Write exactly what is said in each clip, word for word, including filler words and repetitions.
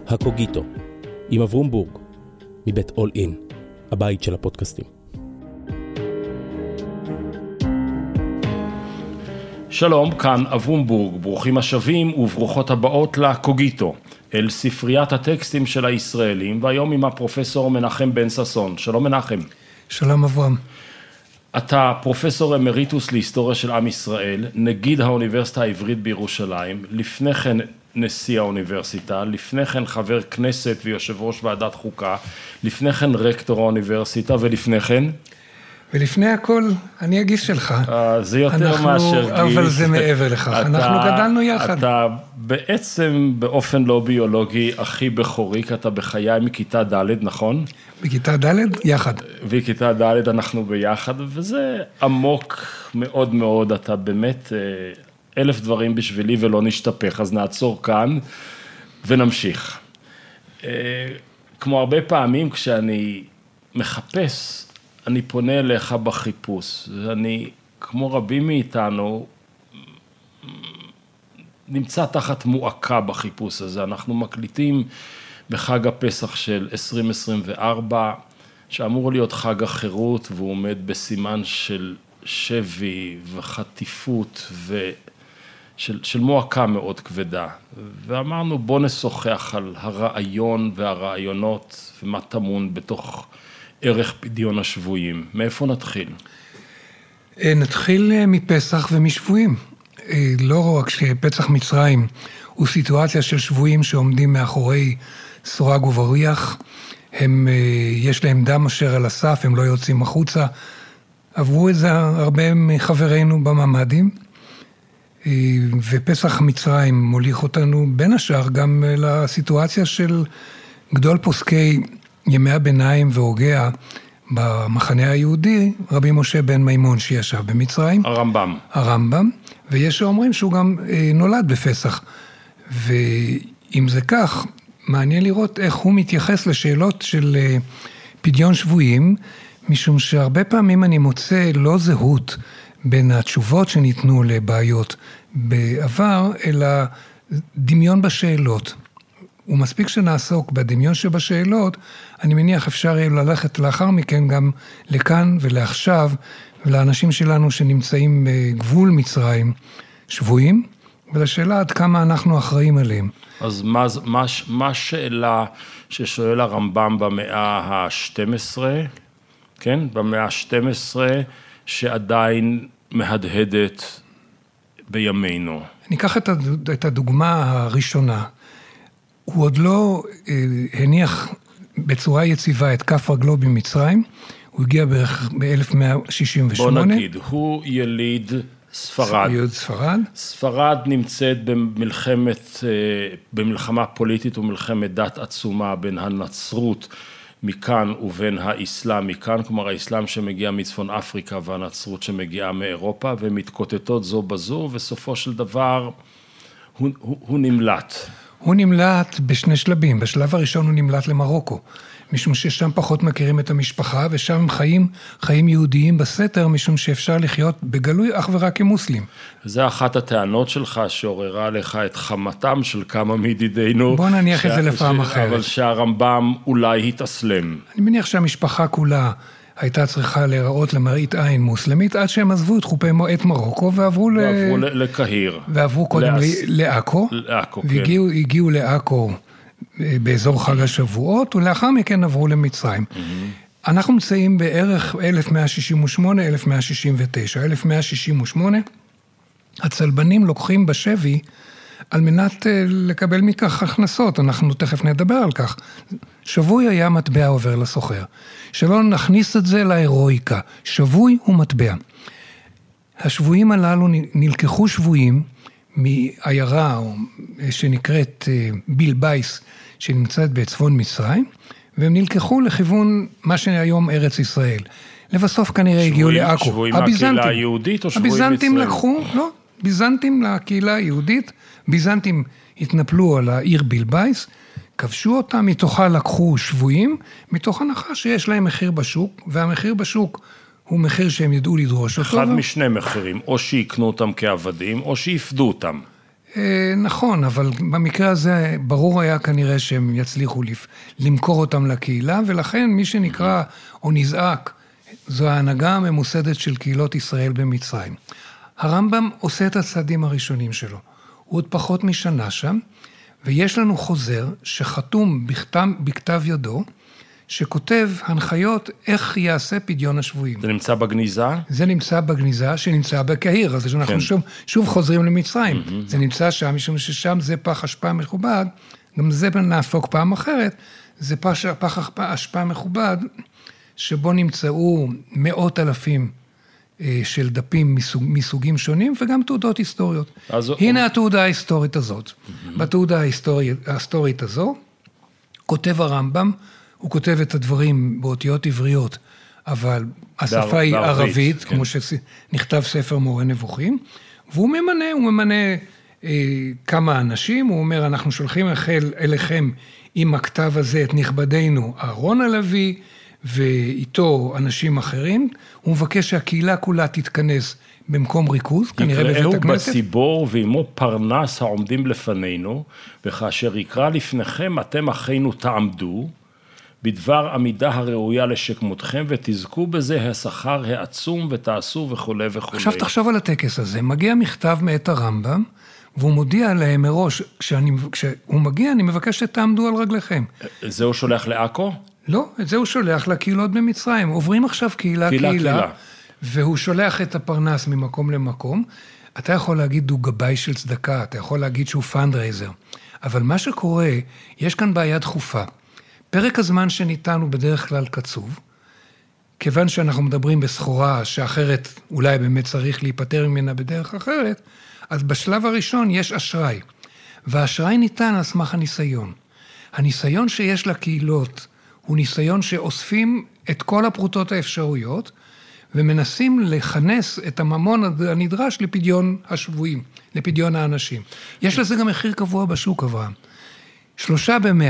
הקוגיטו, עם אברום בורג, מבית אול אין, הבית של הפודקאסטים. שלום, כאן אברום בורג, ברוכים השבים וברוכות הבאות לקוגיטו, אל ספריית הטקסטים של הישראלים, והיום עם הפרופסור מנחם בן ששון. שלום מנחם. שלום אברום. אתה פרופסור אמריטוס להיסטוריה של עם ישראל, נגיד האוניברסיטה העברית בירושלים, לפני כן נשיא האוניברסיטה, לפני כן חבר כנסת ויושב ראש ועדת חוקה, לפני כן רקטור האוניברסיטה ולפני כן? ולפני הכל, אני הגיס שלך. זה יותר אנחנו, מאשר גיס. אבל זה מעבר לכך, אתה, אנחנו גדלנו יחד. אתה בעצם באופן לא ביולוגי הכי בכורי, כי אתה בחיי מכיתה ד', נכון? בכיתה ד' יחד. בכיתה ד' אנחנו ביחד, וזה עמוק מאוד מאוד, אתה באמת אלף דברים בשבילי ולא נשתפך, אז נעצור כאן ונמשיך. כמו הרבה פעמים כשאני מחפש, אני פונה אליך בחיפוש, ואני, כמו רבים מאיתנו, נמצא תחת מועקה בחיפוש הזה. אנחנו מקליטים בחג הפסח של עשרים עשרים וארבע, שאמור להיות חג החירות, והוא עומד בסימן של שבי וחטיפות ושל של מועקה מאוד כבדה. ואמרנו, בוא נשוחח על הרעיון והרעיונות ומה טמון בתוך ערך פדיון השבויים. מאיפה נתחיל? נתחיל מפסח ומשבויים. לא רק שפסח מצרים הוא סיטואציה של שבויים שעומדים מאחורי סורג ובריח, הם, יש להם דם אשר על הסף, הם לא יוצאים החוצה. עברו את זה הרבה מחברינו בממדים, ופסח מצרים מוליך אותנו בין השאר גם לסיטואציה של גדול פוסקי ימי הביניים והוגע במחנה היהודי, רבי משה בן מימון שישב במצרים. הרמב"ם. הרמב"ם, ויש שאומרים שהוא גם נולד בפסח. ואם זה כך, מעניין לראות איך הוא מתייחס לשאלות של פדיון שבויים, משום שהרבה פעמים אני מוצא לא זהות בין התשובות שניתנו לבעיות בעבר, אלא דמיון בשאלות. ומספיק שנעסוק בדמיון שבשאלות, אני מניח אפשר יהיה ללכת לאחר מכן גם לכאן ולעכשיו, ולאנשים שלנו שנמצאים בגבול מצרים שבויים, ולשאלה עד כמה אנחנו אחראים עליהם. אז מה, מה, מה שאלה ששואל הרמב"ם במאה ה-שתים עשרה, כן? במאה ה-שתים עשרה, שעדיין מהדהדת בימינו. אני אקח את הדוגמה הראשונה. הוא עוד לא הניח בצורה יציבה את כף רגלו במצרים, הוא הגיע בערך ב-אלף מאה שישים ושמונה. בוא נגיד, הוא יליד ספרד. יליד ספרד. ספרד נמצאת במלחמת, במלחמה פוליטית ומלחמת דת עצומה בין הנצרות מכאן ובין האסלאם מכאן, כלומר האסלאם שמגיע מצפון אפריקה והנצרות שמגיעה מאירופה, ומתקוטטות זו בזו, וסופו של דבר הוא, הוא, הוא נמלט. הוא נמלט בשני שלבים. בשלב הראשון הוא נמלט למרוקו, משום ששם פחות מכירים את המשפחה, ושם הם חיים, חיים יהודיים בסתר, משום שאפשר לחיות בגלוי אך ורק כמוסלים. זה אחת הטענות שלך שעוררה לך את חמתם של כמה מידידינו. בוא נניח ש... את זה לפעם ש... אחרת. אבל שהרמב"ם אולי התאסלם. אני מניח שהמשפחה כולה הייתה צריכה להיראות למראית עין מוסלמית, עד שהם עזבו את חופי את מרוקו ועברו, ועברו ל... לקהיר. ועברו קודם לאס... לעכו. לעכו, והגיעו, כן. הגיעו לעכו באזור חג השבועות, ולאחר מכן עברו למצרים. Mm-hmm. אנחנו מצאים בערך אלף מאה שישים ושמונה, אלף מאה שישים ותשע. אלף מאה שישים ושמונה, הצלבנים לוקחים בשבי על מנת לקבל מכך הכנסות, אנחנו תכף נדבר על כך. שבוי היה מטבע עובר לסוחר. שלא נכניס את זה להירואיקה. שבוי הוא מטבע. השבויים הללו נלקחו שבויים מעיירה שנקראת בילבייס, שנמצאת בצפון מצרים, והם נלקחו לכיוון מה שהיום ארץ ישראל. לבסוף כנראה הגיעו לעכו. שבויים מהקהילה היהודית או שבויים מצרים? הביזנטים לקחו, לא, ביזנטים לקהילה היהודית, ביזנטים התנפלו על העיר בילבייס, כבשו אותם, מתוכה לקחו שבויים, מתוך הנחה שיש להם מחיר בשוק, והמחיר בשוק הוא מחיר שהם ידעו לדרוש אותו. אחד משני מחירים, או שיקנו אותם כעבדים, או שיפדו אותם. נכון, אבל במקרה הזה ברור היה כנראה שהם יצליחו למכור אותם לקהילה, ולכן מי שנקרא או נזעק, זו ההנהגה הממוסדת של קהילות ישראל במצרים. הרמב"ם עושה את הצעדים הראשונים שלו. הוא עוד פחות משנה שם, ויש לנו חוזר שחתום בכתב, בכתב ידו, שכותב הנחיות איך יעשה פדיון השבויים. זה נמצא בגניזה? זה נמצא בגניזה שנמצא בקהיר, אז אנחנו כן. שוב, שוב חוזרים למצרים. Mm-hmm. זה נמצא שם, משום ששם זה פח אשפה מכובד, גם זה נעסוק פעם אחרת, זה פח, פח אשפה מכובד, שבו נמצאו מאות אלפים אה, של דפים מסוג, מסוגים שונים, וגם תעודות היסטוריות. אז... הנה הוא... התעודה ההיסטורית הזאת. Mm-hmm. בתעודה ההיסטורית, ההיסטורית הזו, כותב הרמב"ם, הוא כותב את הדברים באותיות עבריות, אבל השפה בער, היא בערבית, ערבית, כן. כמו שנכתב ספר מורה נבוכים, והוא ממנה, הוא ממנה אה, כמה אנשים, הוא אומר, אנחנו שולחים אל, אליכם עם הכתב הזה את נכבדנו אהרון הלוי, ואיתו אנשים אחרים, הוא מבקש שהקהילה כולה תתכנס במקום ריכוז, כנראה בבית הכנסת. יקראו בציבור ועמו פרנס העומדים לפנינו, וכאשר יקרא לפניכם אתם אחינו תעמדו, בדבר עמידה הראויה לשכמותכם, ותזכו בזה השכר העצום ותעשו וכו' וכו'. עכשיו תחשוב על הטקס הזה, מגיע מכתב מאת הרמב"ם, והוא מודיע להם מראש, כשאני, כשהוא מגיע אני מבקש שתעמדו על רגליכם. זה הוא שולח לעכו? לא, את זה הוא שולח לקהילות במצרים. עוברים עכשיו קהילה, קהילה, קהילה, קהילה. והוא שולח את הפרנס ממקום למקום. אתה יכול להגיד הוא גבאי של צדקה, אתה יכול להגיד שהוא פנדרייזר. אבל מה שקורה, יש כאן בעיה דחופה. פרק הזמן שניתן הוא בדרך כלל קצוב, כיוון שאנחנו מדברים בסחורה שאחרת אולי באמת צריך להיפטר ממנה בדרך אחרת, אז בשלב הראשון יש אשראי, והאשראי ניתן על סמך הניסיון. הניסיון שיש לקהילות הוא ניסיון שאוספים את כל הפרוטות האפשרויות, ומנסים לכנס את הממון הנדרש לפדיון השבויים, לפדיון האנשים. יש לזה גם מחיר קבוע בשוק, אברהם. שלושה במאה.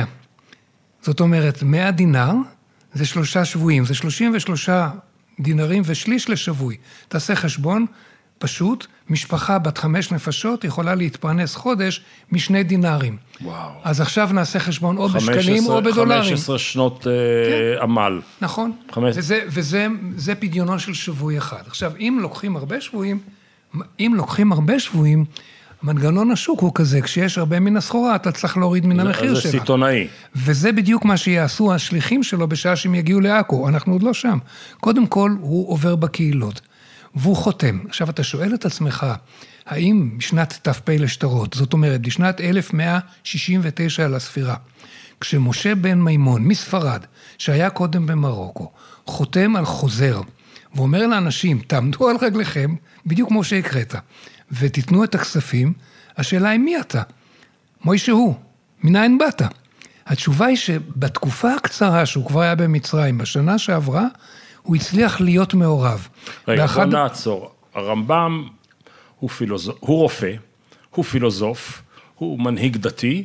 זאת אומרת, מאה דינר זה שלושה שבויים, זה שלושים ושלושה דינרים ושליש לשבוי. תעשה חשבון פשוט, משפחה בת חמש נפשות יכולה להתפרנס חודש משני דינרים. וואו. אז עכשיו נעשה חשבון או בשקלים או בדולרים. חמש עשרה שנות כן. עמל. נכון. חמש... וזה, וזה זה פדיונו של שבוי אחד. עכשיו, אם לוקחים הרבה שבויים, אם לוקחים הרבה שבויים, מנגנון השוק הוא כזה, כשיש הרבה מן הסחורה, אתה צריך להוריד מן המחיר שלה. זה סיטונאי. וזה בדיוק מה שיעשו השליחים שלו בשעה שהם יגיעו לעכו, אנחנו עוד לא שם. קודם כל, הוא עובר בקהילות, והוא חותם. עכשיו, אתה שואל את עצמך, האם בשנת ת"פ לשטרות, זאת אומרת, בשנת אלף מאה שישים ותשע לספירה, כשמשה בן מימון, מספרד, שהיה קודם במרוקו, חותם על חוזר, ואומר לאנשים, תעמדו על רגליכם, בדיוק כמו שהקראת, ותיתנו את הכספים, השאלה היא מי אתה? מוישה הוא, מנין באת? התשובה היא שבתקופה הקצרה שהוא כבר היה במצרים, בשנה שעברה, הוא הצליח להיות מעורב. רגע, באחד... בוא נעצור. הרמב"ם הוא, פילוז... הוא רופא, הוא פילוסוף, הוא מנהיג דתי,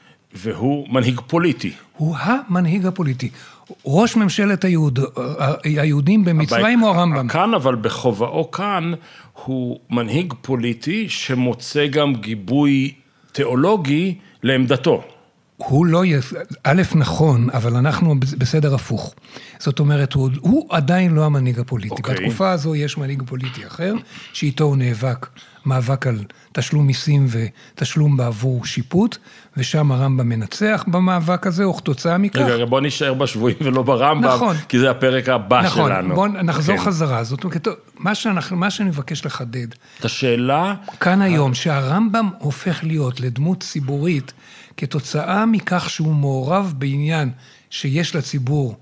והוא מנהיג פוליטי. הוא המנהיג הפוליטי. ראש ממשלת היהוד... היהודים במצרים הוא הרמב"ם. כאן, אבל בכובעו כאן, הוא מנהיג פוליטי שמוצא גם גיבוי תיאולוגי לעמדתו. הוא לא, א' נכון, אבל אנחנו בסדר הפוך. זאת אומרת, הוא, הוא עדיין לא המנהיג הפוליטי. Okay. בתקופה הזו יש מנהיג פוליטי אחר, שאיתו הוא נאבק, מאבק על תשלום מיסים ותשלום בעבור שיפוט, ושם הרמב"ם מנצח במאבק הזה, או תוצאה מכך. רגע, בוא נשאר בשבויים ולא ברמב"ם, נכון. כי זה הפרק הבא נכון, שלנו. נכון, בוא נחזור כן. חזרה. זאת אומרת, מה, שאנחנו, מה שאני מבקש לחדד, את השאלה... כאן היום, שהרמב"ם הופך להיות לדמות ציבורית, כתוצאה מכך שהוא מעורב בעניין שיש לציבור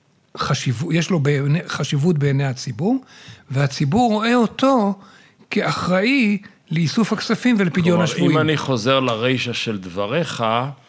חשיבות, יש לו חשיבות בעיני הציבור, והציבור רואה אותו כאחראי לאיסוף הכספים ולפדיון השבויים. אם אני חוזר לרישה של דבריך,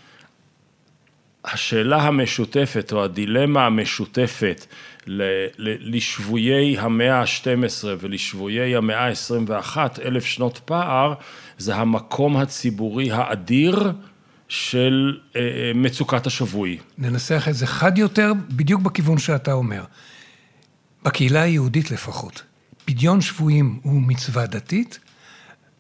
השאלה המשותפת או הדילמה המשותפת לשבויי המאה ה-שתים עשרה ולשבויי המאה ה-עשרים ואחת, אלף שנות פער, זה המקום הציבורי האדיר של מצוקת השבוי. ננסח את זה חד יותר, בדיוק בכיוון שאתה אומר. בקהילה היהודית לפחות, פדיון שבויים הוא מצווה דתית,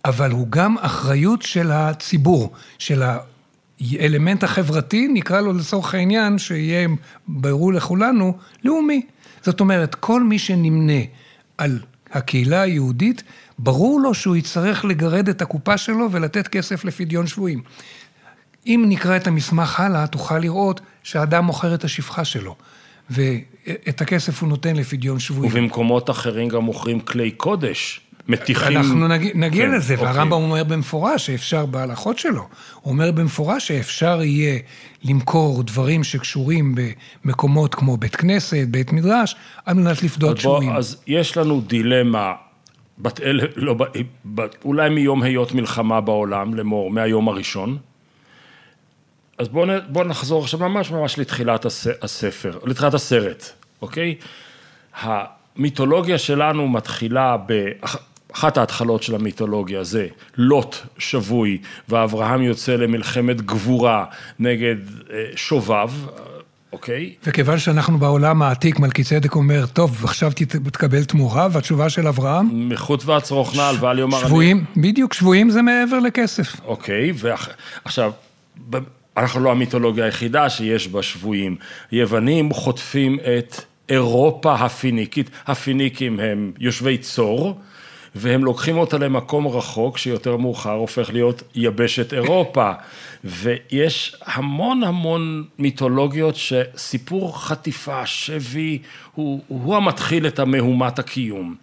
אבל הוא גם אחריות של הציבור, של האלמנט החברתי, נקרא לו לצורך העניין, שיהיה ברור לכולנו, לאומי. זאת אומרת, כל מי שנמנה על הקהילה היהודית, ברור לו שהוא יצטרך לגרד את הקופה שלו ולתת כסף לפדיון שבויים. אם נקרא את המסמך הלאה, תוכל לראות שהאדם מוכר את השפחה שלו, ואת הכסף הוא נותן לפדיון שבויים. ובמקומות אחרים גם מוכרים כלי קודש, מתיחים... אנחנו נגיע, נגיע כן, לזה, אוקיי. והרמב"ם אומר במפורש שאפשר בהלכות שלו, הוא אומר במפורש שאפשר יהיה למכור דברים שקשורים במקומות כמו בית כנסת, בית מדרש, על מנת לפדות שבויים. אז יש לנו דילמה, בת אל, לא, בת, אולי מיום היות מלחמה בעולם, לאמור, מהיום הראשון, אז בואו בוא נחזור עכשיו ממש ממש לתחילת הספר, לתחילת הסרט, אוקיי? המיתולוגיה שלנו מתחילה באחת ההתחלות של המיתולוגיה, זה לוט שבוי, ואברהם יוצא למלחמת גבורה נגד שובב, אוקיי? וכיוון שאנחנו בעולם העתיק, מלכי צדק אומר, טוב, עכשיו תקבל תמורה, והתשובה של אברהם? מחוט ועצרוך נעל, ואל יאמר... שבויים, אני... בדיוק, שבויים זה מעבר לכסף. אוקיי, ועכשיו... אנחנו לא המיתולוגיה היחידה שיש בה שבויים. יוונים חוטפים את אירופה הפיניקית. הפיניקים הם יושבי צור, והם לוקחים אותה למקום רחוק, שיותר מאוחר הופך להיות יבשת אירופה. ויש המון המון מיתולוגיות שסיפור חטיפה, שבי, הוא, הוא המתחיל את המהומת הקיום.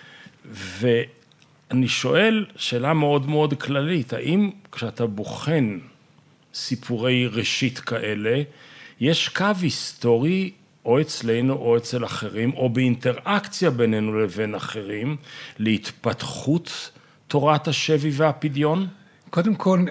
ואני שואל שאלה מאוד מאוד כללית, האם כשאתה בוחן סיפורי ראשית כאלה, יש קו היסטורי, או אצלנו או אצל אחרים, או באינטראקציה בינינו לבין אחרים, להתפתחות תורת השבי והפדיון? קודם כל,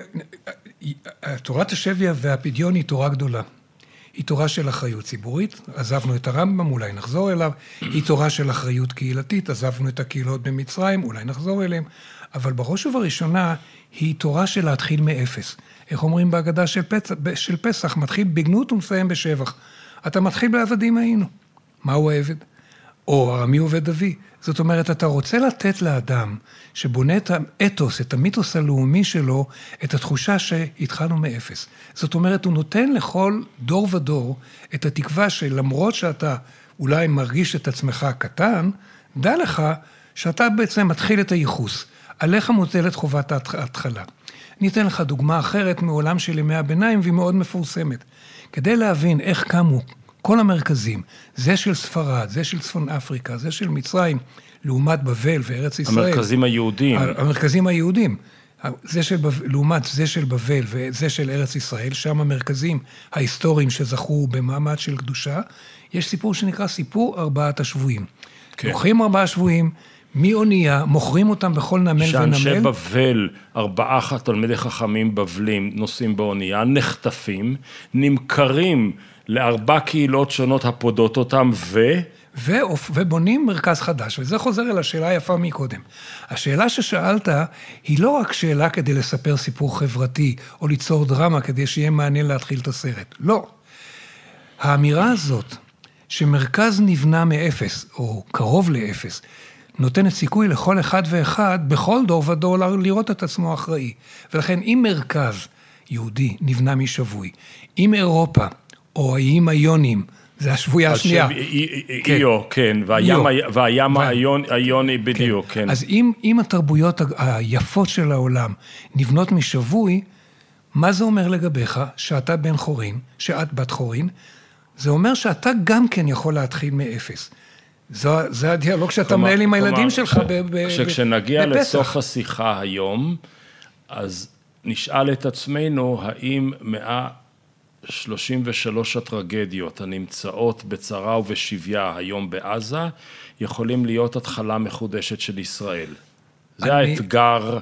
תורת השבי והפדיון היא תורה גדולה. היא תורה של אחריות ציבורית, עזבנו את הרמב"ם, אולי נחזור אליו, היא תורה של אחריות קהילתית, עזבנו את הקהילות במצרים, אולי נחזור אליהם, אבל בראש ובראשונה היא תורה של להתחיל מאפס. איך אומרים בהגדה של פסח, של פסח, מתחיל בגנות ומסיים בשבח. אתה מתחיל בעבדים היינו. מהו העבד? או ארמי עובד אבי. זאת אומרת, אתה רוצה לתת לאדם שבונה את האתוס, את המיתוס הלאומי שלו, את התחושה שהתחלנו מאפס. זאת אומרת, הוא נותן לכל דור ודור את התקווה שלמרות שאתה אולי מרגיש את עצמך קטן, דע לך שאתה בעצם מתחיל את הייחוס. עליך מוטלת חובת ההתחלה. אני אתן לך דוגמה אחרת מעולם של ימי הביניים, והיא מאוד מפורסמת. כדי להבין איך קמו כל המרכזים, זה של ספרד, זה של צפון אפריקה, זה של מצרים, לעומת בבל וארץ ישראל. המרכזים היהודים. המרכזים היהודים. זה של בבל, לעומת זה של בבל וזה של ארץ ישראל, שם המרכזים ההיסטוריים שזכו במעמד של קדושה, יש סיפור שנקרא סיפור ארבעת השבויים. כן. לוקחים ארבעה שבויים, מאונייה, מוכרים אותם בכל נמל ונמל. שאנשי בבל, ארבעה תלמידי חכמים בבלים, נוסעים באונייה, נחטפים, נמכרים לארבע קהילות שונות הפודות אותם, ו... ו... ובונים מרכז חדש, וזה חוזר אל השאלה היפה מקודם. השאלה ששאלת היא לא רק שאלה כדי לספר סיפור חברתי, או ליצור דרמה כדי שיהיה מעניין להתחיל את הסרט. לא. האמירה הזאת, שמרכז נבנה מאפס, או קרוב לאפס, נותנת סיכוי לכל אחד ואחד, בכל דור ודור, לראות את עצמו אחראי. ולכן, אם מרכז יהודי נבנה משבוי, אם אירופה, או האיים היונים, זה השבויה השנייה. איו, כן, והים היוני בדיוק, כן. אז אם התרבויות היפות של העולם נבנות משבוי, מה זה אומר לגביך, שאתה בן חורין, שאת בת חורין, זה אומר שאתה גם כן יכול להתחיל מאפס. זה הדיאלוג שאתה מנהל עם הילדים שלך בפסח. כשנגיע לסוף השיחה היום, אז נשאל את עצמנו, האם מאה שלושים ושלוש הטרגדיות הנמצאות בצרה ובשביה היום בעזה, יכולים להיות התחלה מחודשת של ישראל. זה האתגר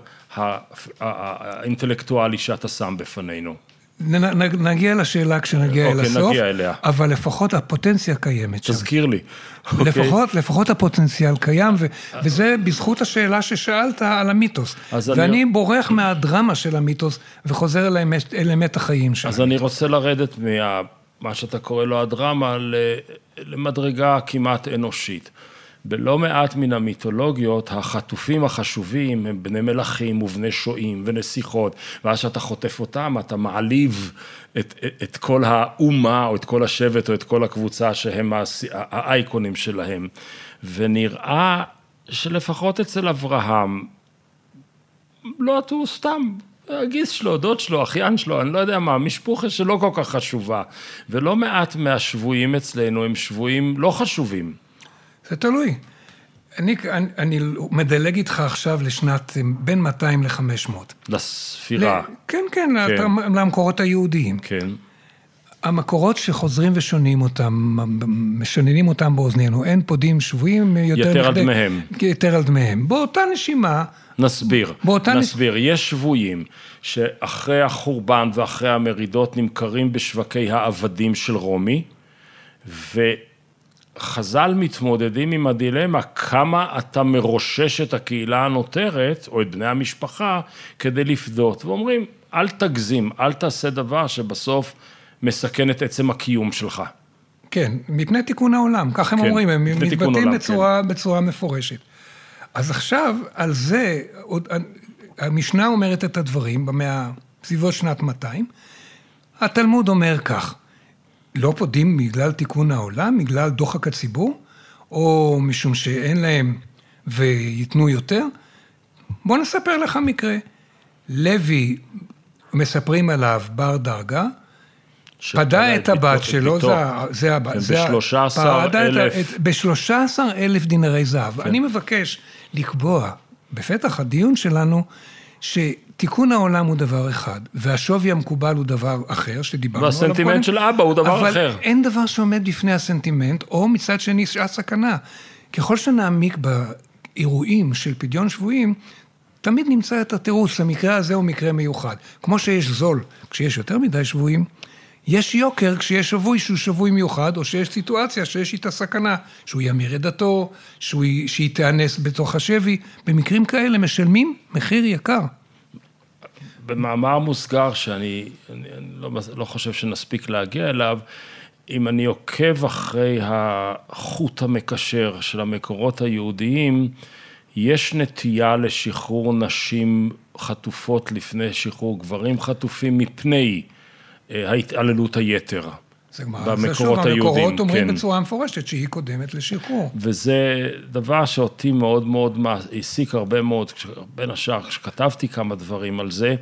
האינטלקטואלי שאתה שם בפנינו. נגיע לשאלה כשנגיע אל הסוף, נגיע אליה. אבל לפחות הפוטנציה קיימת שם. תזכיר לי. לפחות, לפחות הפוטנציאל קיים, וזה בזכות השאלה ששאלת על המיתוס. ואני בורח מהדרמה של המיתוס, וחוזר אל אמת החיים שלנו. אז אני רוצה לרדת מה שאתה קורא לו הדרמה, למדרגה כמעט אנושית. בלא מעט מן המיתולוגיות, החטופים החשובים הם בני מלכים ובני שועים ונסיכות, ואז שאתה חוטף אותם, אתה מעליב את, את כל האומה, או את כל השבט, או את כל הקבוצה שהם האייקונים שלהם. ונראה שלפחות אצל אברהם, לא, הוא סתם, הגיס שלו, דוד שלו, אחיין שלו, אני לא יודע מה, משפחה שלא כל כך חשובה. ולא מעט מהשבויים אצלנו הם שבויים לא חשובים. זה תלוי. אני, אני, אני מדלג איתך עכשיו לשנת בין מאתיים ל-חמש מאות. לספירה. ל, כן, כן, כן. למקורות היהודיים. כן. המקורות שחוזרים ושונים אותם, משננים אותם באוזנינו, אין פודים שבויים יותר... יותר על דמיהם. יותר על דמיהם. באותה נשימה... נסביר, באותה נסביר. נש... יש שבויים שאחרי החורבן ואחרי המרידות נמכרים בשווקי העבדים של רומי, וחז"ל מתמודדים עם הדילמה כמה אתה מרושש את הקהילה הנותרת, או את בני המשפחה, כדי לפדות. ואומרים, אל תגזים, אל תעשה דבר שבסוף מסכן את עצם הקיום שלך. כן, מפני תיקון העולם, כך הם כן, אומרים, הם מתבטאים בצורה, כן. בצורה מפורשת. אז עכשיו, על זה, המשנה אומרת את הדברים, במאה, סביבות שנת מאתיים, התלמוד אומר כך, לא פודים בגלל תיקון העולם, בגלל דוחק הציבור, או משום שאין להם ויתנו יותר. בוא נספר לך מקרה. לוי, מספרים עליו בר דרגה, פדה את הבת שלו, זה הבת, ב-שלושה עשר אלף. ב-שלושה עשר אלף דינרי זהב. אני מבקש לקבוע בפתח הדיון שלנו, שתיקון העולם הוא דבר אחד, והשווי המקובל הוא דבר אחר, שדיברנו עליו. והסנטימנט של אבא הוא דבר אחר. אבל אין דבר שעומד בפני הסנטימנט, או מצד שני הסכנה. ככל שנעמיק באירועים של פדיון שבויים, תמיד נמצא את התירוץ, המקרה הזה הוא מקרה מיוחד. כמו שיש זול, כשיש יותר מדי שבויים, יש יוקר כשיש שבוי שהוא שבוי מיוחד, או שיש סיטואציה שיש איתה סכנה, שהוא ימיר את דתו, שהיא תאנס בתוך השבי. במקרים כאלה משלמים מחיר יקר. במאמר מוסגר שאני אני, אני לא, לא חושב שנספיק להגיע אליו, אם אני עוקב אחרי החוט המקשר של המקורות היהודיים, יש נטייה לשחרור נשים חטופות לפני שחרור גברים חטופים מפני ההתעללות היתר. זה במקורות היהודים. המקורות אומרים כן. בצורה מפורשת שהיא קודמת לשחרור. וזה דבר שאותי מאוד מאוד העסיק הרבה מאוד, בין השאר, כשכתבתי כמה דברים על זה,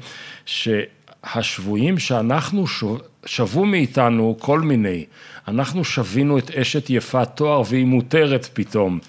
שהשבויים שאנחנו שבו מאיתנו כל מיני, אנחנו שווינו את אשת יפת תואר והיא מותרת פתאום.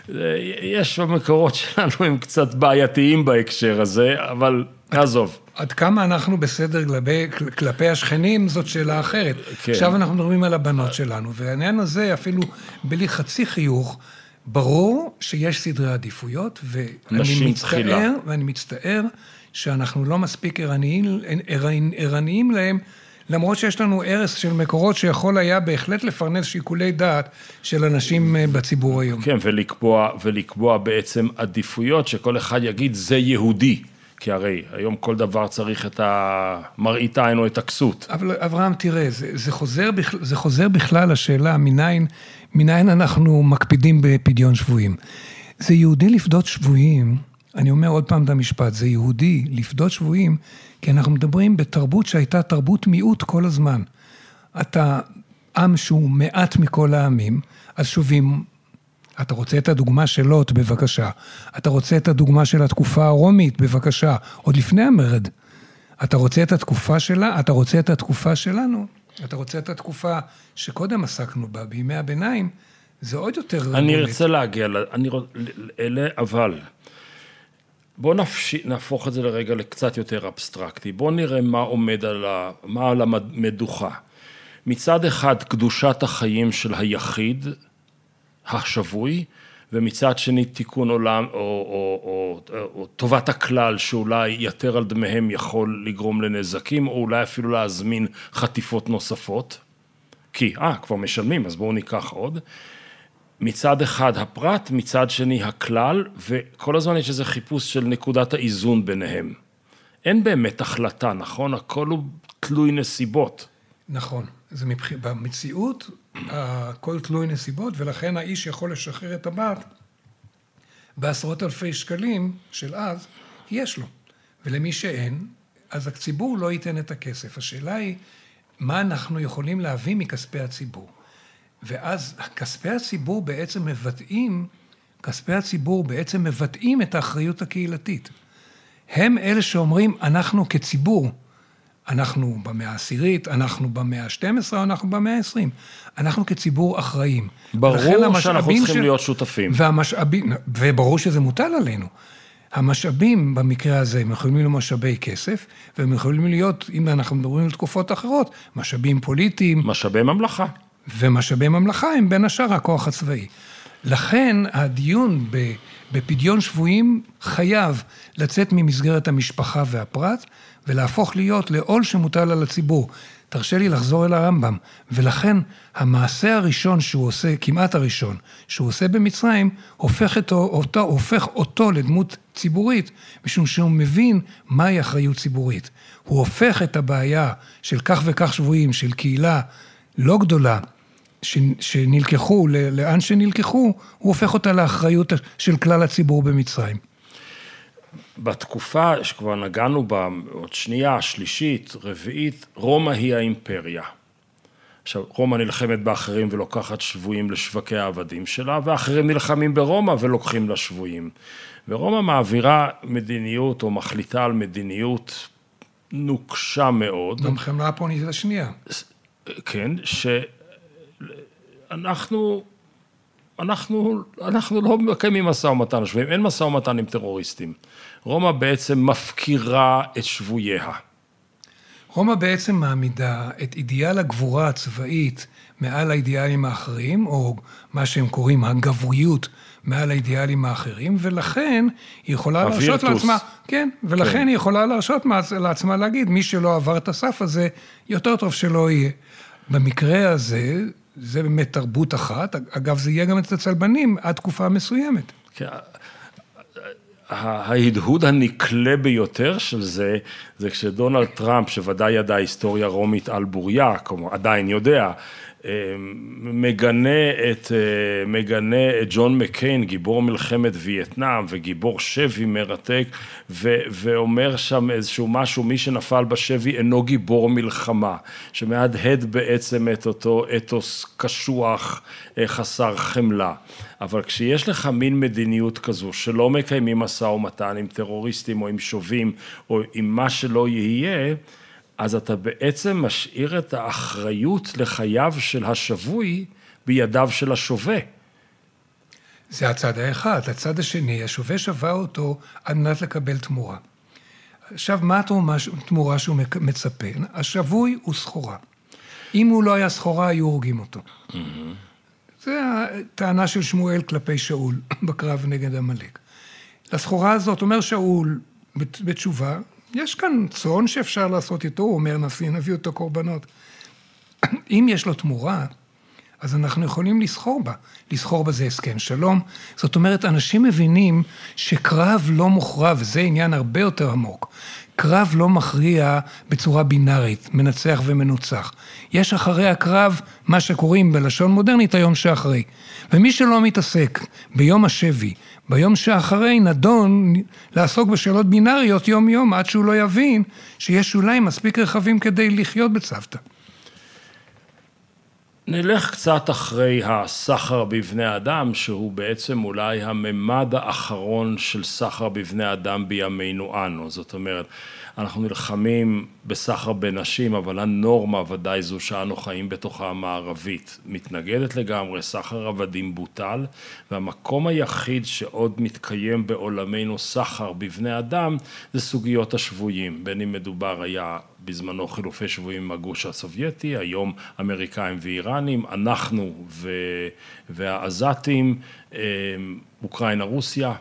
יש במקורות שלנו הם קצת בעייתיים בהקשר הזה, אבל נעזוב. עד כמה אנחנו בסדר כלפי, כלפי השכנים, זאת שאלה אחרת. כן. עכשיו אנחנו מדברים על הבנות שלנו, והעניין הזה אפילו בלי חצי חיוך, ברור שיש סדרי עדיפויות, ואני מצטער, ואני מצטער שאנחנו לא מספיק ערניים, ערניים להם, למרות שיש לנו ערס של מקורות שיכול היה בהחלט לפרנס שיקולי דעת של אנשים בציבור היום. כן, ולקבוע, ולקבוע בעצם עדיפויות שכל אחד יגיד זה יהודי. כי הרי היום כל דבר צריך את המראית עין או את הכסות. אבל אברהם, תראה, זה, זה, חוזר, זה חוזר בכלל לשאלה, מניין, מניין אנחנו מקפידים בפדיון שבויים. זה יהודי לפדות שבויים, אני אומר עוד פעם את המשפט, זה יהודי לפדות שבויים, כי אנחנו מדברים בתרבות שהייתה תרבות מיעוט כל הזמן. אתה עם שהוא מעט מכל העמים, אז שובים... אתה רוצה את הדוגמה של לוט, בבקשה. אתה רוצה את הדוגמה של התקופה הרומית, בבקשה. עוד לפני המרד. אתה רוצה את התקופה שלה, אתה רוצה את התקופה שלנו, אתה רוצה את התקופה שקודם עסקנו בה, בימי הביניים, זה עוד יותר... אני רוצה להגיע אלה, אבל בוא נהפוך את זה לרגע לקצת יותר אבסטרקטי. בוא נראה מה עומד על, ה, מה על המדוכה. מצד אחד, קדושת החיים של היחיד, השבוי, ומצד שני תיקון עולם, או, או, או, או, או טובת הכלל, שאולי יתר על דמיהם יכול לגרום לנזקים, או אולי אפילו להזמין חטיפות נוספות. כי, אה, כבר משלמים, אז בואו ניקח עוד. מצד אחד הפרט, מצד שני הכלל, וכל הזמן יש איזה חיפוש של נקודת האיזון ביניהם. אין באמת החלטה, נכון? הכל הוא תלוי נסיבות. נכון. זה מבח... במציאות, הכל תלוי נסיבות, ולכן האיש יכול לשחרר את הבת בעשרות אלפי שקלים של אז, יש לו. ולמי שאין, אז הציבור לא ייתן את הכסף. השאלה היא, מה אנחנו יכולים להביא מכספי הציבור? ואז כספי הציבור בעצם מבטאים, כספי הציבור בעצם מבטאים את האחריות הקהילתית. הם אלה שאומרים, אנחנו כציבור, אנחנו במאה העשירית, אנחנו במאה ה-שתים עשרה, אנחנו במאה ה-עשרים. אנחנו כציבור אחראים. ברור שאנחנו צריכים של... להיות שותפים. והמשאבים, וברור שזה מוטל עלינו. המשאבים במקרה הזה, הם יכולים להיות משאבי כסף, והם יכולים להיות, אם אנחנו מדברים על תקופות אחרות, משאבים פוליטיים. משאבי ממלכה. ומשאבי ממלכה הם בין השאר הכוח הצבאי. לכן הדיון בפדיון שבויים חייב לצאת ממסגרת המשפחה והפרט, ולהפוך להיות לעול שמוטל על הציבור. תרשה לי לחזור אל הרמב"ם, ולכן המעשה הראשון שהוא עושה, כמעט הראשון, שהוא עושה במצרים, הופך אותו, אותו, הופך אותו לדמות ציבורית, משום שהוא מבין מהי אחריות ציבורית. הוא הופך את הבעיה של כך וכך שבויים, של קהילה לא גדולה, שנלקחו, לאן שנלקחו, הוא הופך אותה לאחריות של כלל הציבור במצרים. בתקופה שכבר נגענו בה, עוד שנייה, שלישית, רביעית, רומא היא האימפריה. עכשיו, רומא נלחמת באחרים ולוקחת שבויים לשווקי העבדים שלה, ואחרים נלחמים ברומא ולוקחים לשבויים. ורומא מעבירה מדיניות או מחליטה על מדיניות נוקשה מאוד. גם חמלה הפונית השנייה. כן, שאנחנו... אנחנו, אנחנו לא מקיימים משא ומתן שבויים, אין משא ומתן עם טרוריסטים. רומא בעצם מפקירה את שבוייה. רומא בעצם מעמידה את אידיאל הגבורה הצבאית מעל האידיאלים האחרים, או מה שהם קוראים הגבריות מעל האידיאלים האחרים, ולכן היא יכולה להרשות לעצמה, כן, ולכן כן. היא יכולה להרשות לעצמה להגיד, מי שלא עבר את הסף הזה, יותר טוב שלא יהיה. במקרה הזה, זה באמת תרבות אחת, אגב זה יהיה גם את הצלבנים עד תקופה מסוימת. כן. ההדהוד הנקלה ביותר של זה, זה כשדונלד טראמפ, שוודאי ידע היסטוריה רומית על בוריה, כמו עדיין יודע, מגנה את, מגנה את ג'ון מקיין, גיבור מלחמת וייטנאם, וגיבור שבי מרתק, ו, ואומר שם איזשהו משהו, מי שנפל בשבי אינו גיבור מלחמה, שמהדהד בעצם את אותו אתוס קשוח, חסר חמלה. אבל כשיש לך מין מדיניות כזו, שלא מקיימים משא ומתן עם טרוריסטים או עם שובים, או עם מה שלא יהיה, אז אתה בעצם משאיר את האחריות לחייו של השבוי בידיו של השווה. זה הצד האחד. הצד השני, השווה שווה אותו על מנת לקבל תמורה. עכשיו, מה התמורה שהוא מצפה? השבוי הוא סחורה. אם הוא לא היה סחורה, היו הורגים אותו. Mm-hmm. זה הטענה של שמואל כלפי שאול בקרב נגד עמלק. לסחורה הזאת אומר שאול בתשובה, יש כאן צאן שאפשר לעשות איתו, הוא אומר, נביא, נביא אותו קורבנות. אם יש לו תמורה, אז אנחנו יכולים לסחור בה. לסחור בה זה הסכם שלום. זאת אומרת, אנשים מבינים שקרב לא מוכרע, וזה עניין הרבה יותר עמוק. קרב לא מכריע בצורה בינארית, מנצח ומנוצח. יש אחרי הקרב מה שקוראים בלשון מודרנית היום שאחרי. ומי שלא מתעסק ביום השבי, ביום שאחרי נדון לעסוק בשאלות בינאריות יום יום, עד שהוא לא יבין שיש אולי מספיק רחבים כדי לחיות בצוותא. נלך קצת אחרי הסחר בבני אדם, שהוא בעצם אולי הממד האחרון של סחר בבני אדם בימינו אנו. זאת אומרת, אנחנו נלחמים בסחר בנשים, אבל הנורמה ודאי זו שאנו חיים בתוכה המערבית. מתנגדת לגמרי, סחר עבדים בוטל, והמקום היחיד שעוד מתקיים בעולמנו סחר בבני אדם, זה סוגיות השבויים. בין אם מדובר היה בזמנו חילופי שבויים עם הגוש הסובייטי, היום אמריקאים ואיראנים, אנחנו ו... והעזתים, אוקראינה, רוסיה.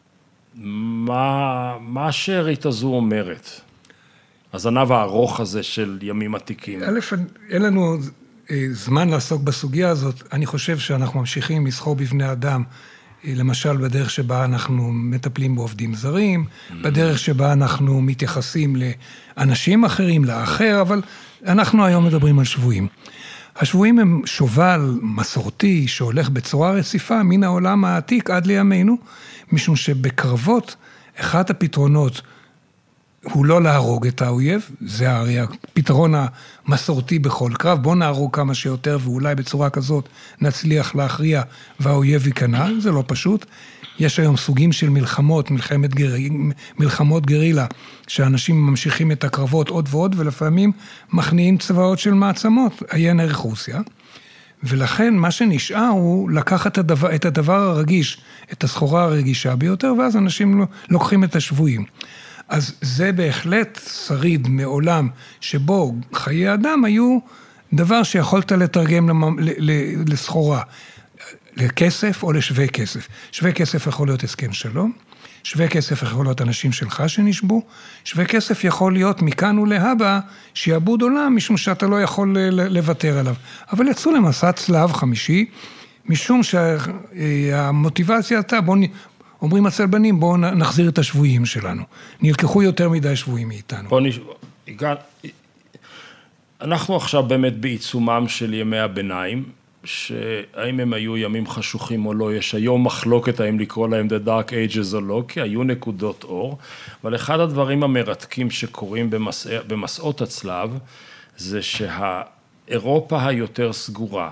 מה, מה השארית הזו אומרת? הזנב הארוך הזה של ימים עתיקים. א', אין לנו זמן לעסוק בסוגיה הזאת. אני חושב שאנחנו ממשיכים לסחור בבני אדם, למשל בדרך שבה אנחנו מטפלים בעובדים זרים, בדרך שבה אנחנו מתייחסים לאנשים אחרים, לאחר, אבל אנחנו היום מדברים על שבויים. השבויים הם שובל מסורתי שהולך בצורה רציפה מן העולם העתיק עד לימינו, משום שבקרבות אחד הפתרונות הוא לא להרוג את האויב, זה הרי הפתרון המסורתי בכל קרב, בוא נהרוג כמה שיותר ואולי בצורה כזאת נצליח להכריע והאויב ייכנע, זה לא פשוט. יש היום סוגים של מלחמות, מלחמת גר... מלחמות גרילה, שאנשים ממשיכים את הקרבות עוד ועוד ולפעמים מכניעים צבאות של מעצמות, עיין ערך רוסיה. ולכן מה שנשאר הוא לקחת את הדבר, את הדבר הרגיש, את הסחורה הרגישה ביותר, ואז אנשים לוקחים את השבויים. אז זה בהחלט שריד מעולם שבו חיי אדם היו דבר שיכולת לתרגם לסחורה, לכסף או לשווה כסף. שווה כסף יכול להיות הסכם שלום, שווה כסף יכול להיות אנשים שלך שנשבו, שווה כסף יכול להיות מכאן ולהבא שיעבוד עולם, משום שאתה לא יכול לוותר עליו. אבל יצאו למסע צלב חמישי, משום שהמוטיבציה הייתה, בואו אומרים הצלבנים, בואו נחזיר את השבויים שלנו. נלקחו יותר מדי שבויים מאיתנו. בואו נש... אנחנו עכשיו באמת בעיצומם של ימי הביניים, שהאם הם היו ימים חשוכים או לא, יש היום מחלוקת האם לקרוא להם The Dark Ages או לא, כי היו נקודות אור, אבל אחד הדברים המרתקים שקורים במסע, במסעות הצלב, זה שהאירופה היותר סגורה,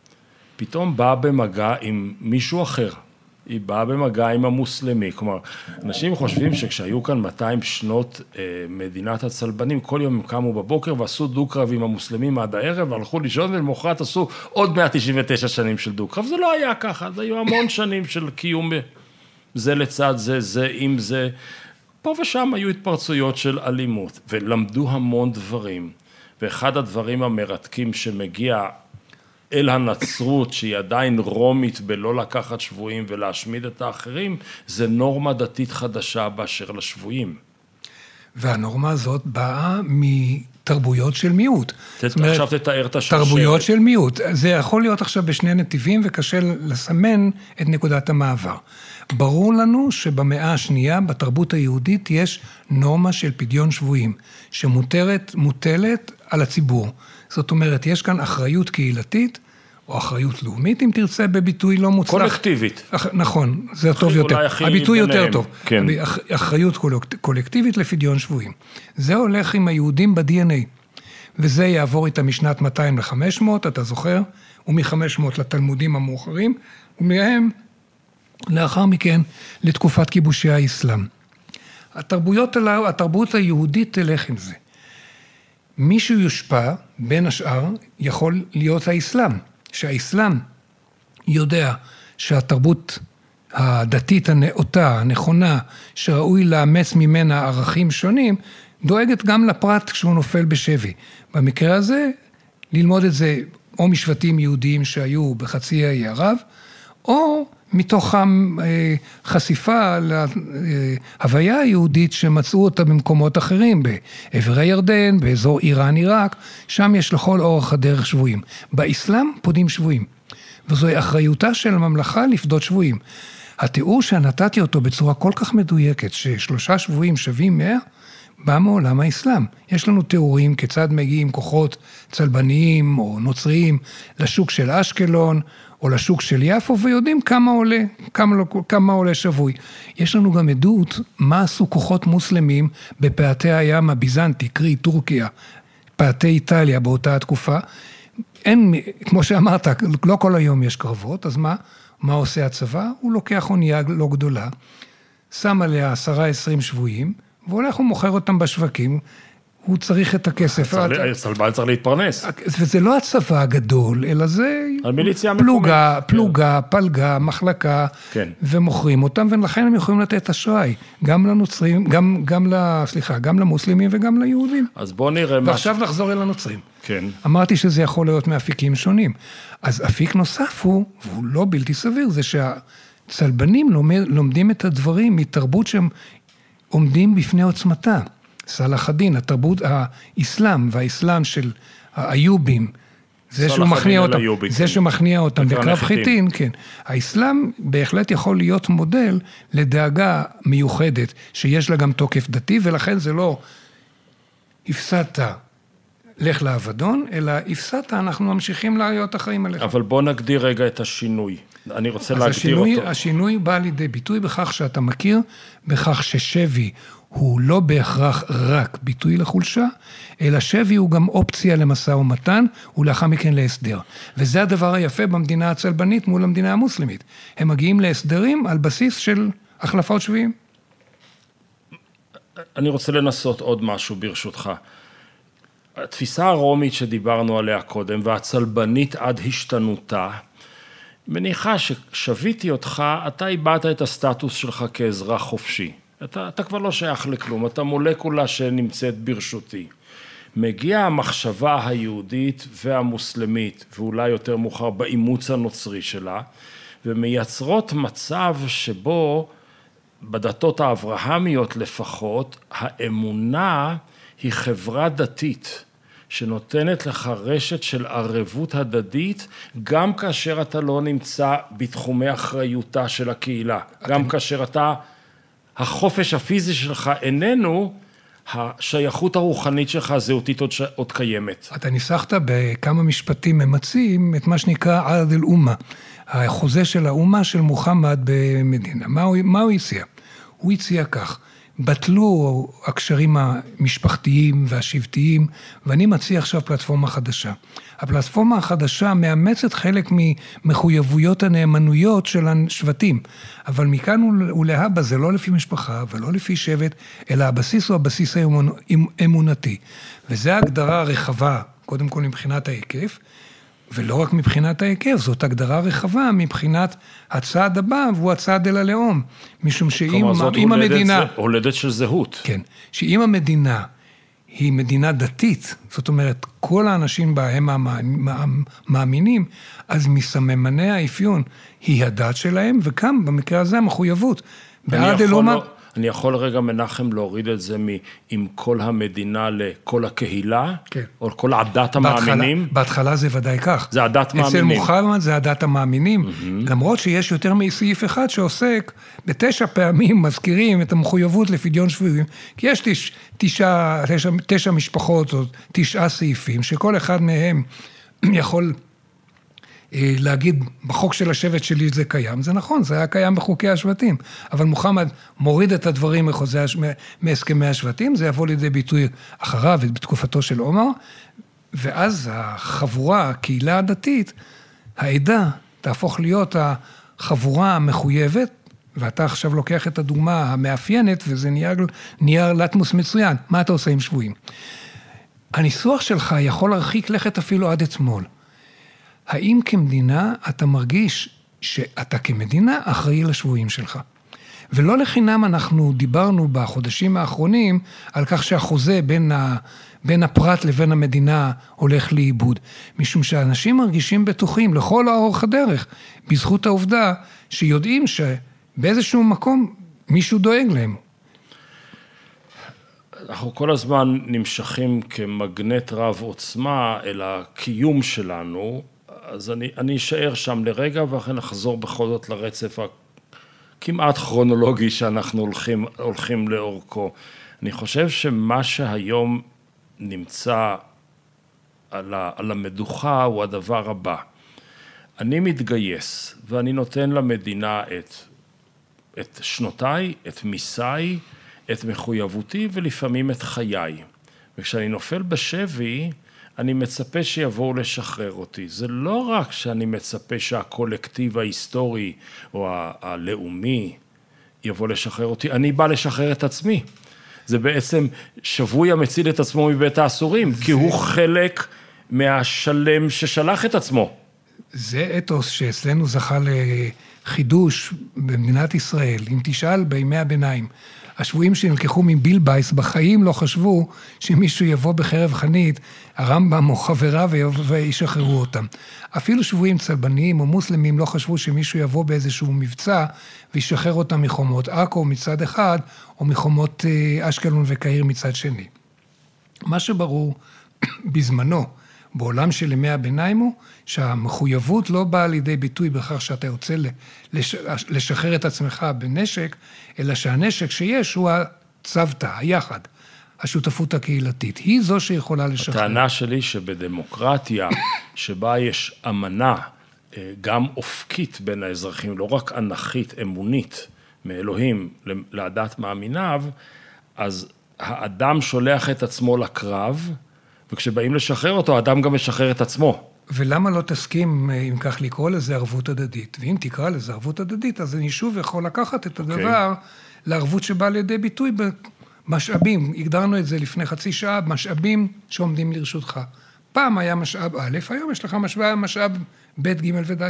פתאום באה במגע עם מישהו אחר, היא באה במגע עם המוסלמי, כלומר, אנשים חושבים שכשהיו כאן מאתיים שנות אה, מדינת הצלבנים, כל יום הם קמו בבוקר ועשו דו-קרב עם המוסלמים עד הערב, והלכו לישון ולמחרת עשו עוד מאה תשעים ותשע שנים של דו-קרב, זה לא היה ככה, זה היו המון שנים של קיום זה לצד זה, זה עם זה, פה ושם היו התפרצויות של אלימות, ולמדו המון דברים, ואחד הדברים המרתקים שמגיע אל הנצרות, שהיא עדיין רומית בלא לקחת שבויים ולהשמיד את האחרים, זה נורמה דתית חדשה באשר לשבויים. והנורמה הזאת באה מתרבויות של מיעוט. עכשיו תתאר את השרשרת. תרבויות של מיעוט. זה יכול להיות עכשיו בשני נתיבים, וקשה לסמן את נקודת המעבר. ברור לנו שבמאה השנייה, בתרבות היהודית, יש נורמה של פדיון שבויים, שמותרת, מוטלת על הציבור. זאת אומרת, יש כאן אחריות קהילתית, או אחריות לאומית, אם תרצה, בביטוי לא מוצלח. קולקטיבית. אח, נכון, זה טוב יותר. הביטוי יותר טוב. כן. אחריות קולקטיבית לפדיון שבויים. זה הולך עם היהודים ב-די אן איי, וזה יעבור איתה משנת מאתיים ל-חמש מאות, אתה זוכר, ומ-חמש מאות לתלמודים המאוחרים, ומהם, לאחר מכן, לתקופת כיבושי האסלאם. התרבויות הללו, התרבות היהודית תלך עם זה. מישהו יושפע, בין השאר, יכול להיות האסלאם. שהאסלאם יודע שהתרבות הדתית הנאותה, הנכונה, שראוי לאמץ ממנה ערכים שונים, דואגת גם לפרט כשהוא נופל בשבי. במקרה הזה, ללמוד את זה או משבטים יהודיים שהיו בחצי האי ערב, או מתוך החשיפה להוויה היהודית שמצאו אותה במקומות אחרים, בעבר הירדן, באזור איראן, עיראק, שם יש לכל אורך הדרך שבויים. באסלאם פודים שבויים, וזוהי אחריותה של הממלכה לפדות שבויים. התיאור שנתתי אותו בצורה כל כך מדויקת, ששלושה שבויים שווים מאה, בא מעולם האסלאם. יש לנו תיאורים כיצד מגיעים כוחות צלבניים או נוצריים לשוק של אשקלון, או לשוק של יפו, ויודעים כמה עולה, כמה, כמה עולה שבוי. יש לנו גם עדות מה עשו כוחות מוסלמים בפאתי הים הביזנטי, קרי טורקיה, פאתי איטליה באותה התקופה. אין, כמו שאמרת, לא כל היום יש קרבות, אז מה? מה עושה הצבא? הוא לוקח אונייה לא גדולה, שם עליה עשרה עשרים שבויים, והולך ומוכר אותם בשווקים, הוא צריך את הכסף. הצלבן צריך להתפרנס. וזה לא הצבא הגדול, אלא זה המיליציה פלוגה, פלוגה, פלגה, מחלקה, ומוכרים אותם, ולכן הם יכולים לתת אשראי, גם לנוצרים, גם, גם, סליחה, גם למוסלמים וגם ליהודים. אז בוא נראה מה... ועכשיו נחזור אל הנוצרים. כן. אמרתי שזה יכול להיות מאפיקים שונים. אז אפיק נוסף הוא, והוא לא בלתי סביר, זה שהצלבנים לומדים את הדברים מתרבות שהם עומדים בפני עוצמתה. סלאח א-דין, התרבות האסלאם והאסלאם של האיובים, זה שהוא מכניע אותם, זה שמכניע אותם בקרב חיטין, כן. האסלאם בהחלט יכול להיות מודל לדאגה מיוחדת, שיש לה גם תוקף דתי, ולכן זה לא הפסדת לך לאבדון, אלא הפסדת, אנחנו ממשיכים להיות אחראים עליך. אבל בוא נגדיר רגע את השינוי. אני רוצה להגדיר השינוי, אותו. השינוי בא לידי ביטוי בכך שאתה מכיר, בכך ששבי הוא לא בהכרח רק ביטוי לחולשה, אלא שבי הוא גם אופציה למשא ומתן, ולאחר מכן להסדר. וזה הדבר היפה במדינה הצלבנית מול המדינה המוסלמית. הם מגיעים להסדרים על בסיס של החלפות שבויים. אני רוצה לנסות עוד משהו ברשותך. התפיסה הרומית שדיברנו עליה קודם, והצלבנית עד השתנותה, מניחה ששביתי אותך, אתה איבדת את הסטטוס שלך כאזרח חופשי. אתה, אתה כבר לא שייך לכלום, אתה מולקולה שנמצאת ברשותי. מגיעה המחשבה היהודית והמוסלמית, ואולי יותר מאוחר באימוץ הנוצרי שלה, ומייצרות מצב שבו בדתות האברהמיות לפחות, האמונה היא חברה דתית, שנותנת לך רשת של ערבות הדדית, גם כאשר אתה לא נמצא בתחומי אחריותה של הקהילה, גם כאשר אתה, החופש הפיזי שלך איננו, השייכות הרוחנית שלך הזהותית עוד, עוד קיימת. אתה ניסחת בכמה משפטים ממצים את מה שנקרא עד אל אומה, החוזה של האומה של מוחמד במדינה. מה הוא, מה הוא הציע? הוא הציע כך, בטלו הקשרים המשפחתיים והשבטיים, ואני מציע עכשיו פלטפורמה חדשה. הפלטפורמה החדשה מאמצת חלק ממחויבויות הנאמנויות של השבטים, אבל מכאן ולהבא זה לא לפי משפחה ולא לפי שבט, אלא הבסיס הוא הבסיס האמונתי. וזו ההגדרה הרחבה, קודם כל מבחינת ההיקף, ולא רק מבחינת ההיקף, זאת הגדרה רחבה מבחינת הצעד הבא, והוא הצעד אל הלאום. משום שאם המדינה... הולדת של זהות. כן, שאם המדינה היא מדינה דתית, זאת אומרת, כל האנשים בה הם מאמינים, אז מסממני האפיון היא הדת שלהם, וכאן במקרה הזה המחויבות. בעד אלומה... אני יכול רגע מנחם להוריד את זה עם כל המדינה לכל הקהילה, כן. או כל עדת המאמינים. בהתחלה, בהתחלה זה ודאי כך. זה עדת מאמינים. אצל מוחמד זה עדת המאמינים, mm-hmm. למרות שיש יותר מסעיף אחד שעוסק בתשע פעמים מזכירים את המחויבות לפדיון שבויים, כי יש תש, תשע, תשע, תשע משפחות או תשעה סעיפים, שכל אחד מהם יכול... להגיד, בחוק של השבט שלי זה קיים, זה נכון, זה היה קיים בחוקי השבטים, אבל מוחמד מוריד את הדברים מחוזה, מהסכמי השבטים, זה יבוא לידי ביטוי אחריו ובתקופתו של עומר, ואז החבורה, הקהילה הדתית, העדה, תהפוך להיות החבורה המחויבת, ואתה עכשיו לוקח את הדוגמה המאפיינת, וזה נייר, נייר לטמוס מצוין, מה אתה עושה עם שבויים? הניסוח שלך יכול להרחיק לכת אפילו עד אתמול. האם כמדינה אתה מרגיש שאתה כמדינה אחראי לשבויים שלך? ולא לחינם אנחנו דיברנו בחודשים האחרונים על כך שהחוזה בין, ה, בין הפרט לבין המדינה הולך לאיבוד. משום שאנשים מרגישים בטוחים לכל האורך הדרך, בזכות העובדה שיודעים שבאיזשהו מקום מישהו דואג להם. אנחנו כל הזמן נמשכים כמגנט רב עוצמה אל הקיום שלנו, אז אני, אני אשאר שם לרגע, ואחרי נחזור בכל זאת לרצף הכמעט כרונולוגי שאנחנו הולכים, הולכים לאורכו. אני חושב שמה שהיום נמצא על, ה, על המדוכה הוא הדבר הבא. אני מתגייס, ואני נותן למדינה את, את שנותיי, את מיסי, את מחויבותי, ולפעמים את חיי. וכשאני נופל בשבי, אני מצפה שיבואו לשחרר אותי. זה לא רק שאני מצפה שהקולקטיב ההיסטורי או הלאומי יבוא לשחרר אותי, אני בא לשחרר את עצמי. זה בעצם שבוי המציל את עצמו מבית האסורים, זה... כי הוא חלק מהשלם ששלח את עצמו. זה אתוס שאצלנו זכה לחידוש במדינת ישראל. אם תשאל בימי הביניים, השבויים שנלקחו מבילבייס בחיים לא חשבו שמישהו יבוא בחרב חנית, הרמב"ם או חברה וישחררו אותם. אפילו שבויים צלבניים או מוסלמים לא חשבו שמישהו יבוא באיזשהו מבצע וישחרר אותם מחומות עכו מצד אחד, או מחומות אשקלון וקהיר מצד שני. מה שברור בזמנו, בעולם של ימי הביניים הוא שהמחויבות לא באה לידי ביטוי בכך שאתה יוצא לשחרר את עצמך בנשק, אלא שהנשק שיש הוא הצוותא, היחד. השותפות הקהילתית. היא זו שיכולה לשחרר. הטענה שלי שבדמוקרטיה, שבה יש אמנה, גם אופקית בין האזרחים, לא רק אנכית, אמונית, מאלוהים לדת מאמיניו, אז האדם שולח את עצמו לקרב, וכשבאים לשחרר אותו, האדם גם משחרר את עצמו. ולמה לא תסכים, אם כך לקרוא לזה ערבות הדדית? ואם תקרא לזה ערבות הדדית, אז אני שוב יכול לקחת את הדבר okay. לערבות שבאה לידי ביטוי במשאבים. הגדרנו את זה לפני חצי שעה, משאבים שעומדים לרשותך. פעם היה משאב א', היום יש לך משאב, משאב ב', ג' וד'.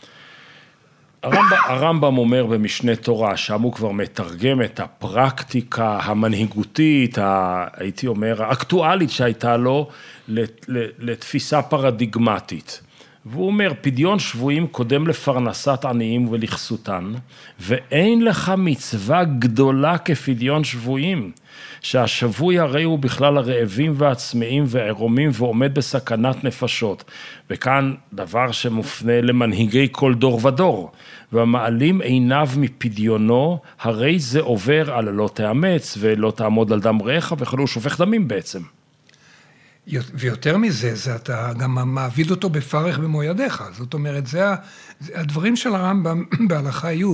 הרמב"ם, הרמב"ם אומר במשנה תורה, שם הוא כבר מתרגם את הפרקטיקה המנהיגותית, ה, הייתי אומר, האקטואלית שהייתה לו, לתפיסה פרדיגמטית. והוא אומר, פדיון שבויים קודם לפרנסת עניים ולכסותן, ואין לך מצווה גדולה כפדיון שבויים, שהשבוי הרי הוא בכלל הרעבים והצמאים וערומים ועומד בסכנת נפשות. וכאן דבר שמופנה למנהיגי כל דור ודור, והמעלים עיניו מפדיונו, הרי זה עובר על לא תאמץ ולא תעמוד על דם רעך, וכאילו הוא שופך דמים בעצם. ויותר מזה, זה אתה גם מעביד אותו בפרך במו ידיך. זאת אומרת, זה הדברים של הרמב"ם בהלכה י'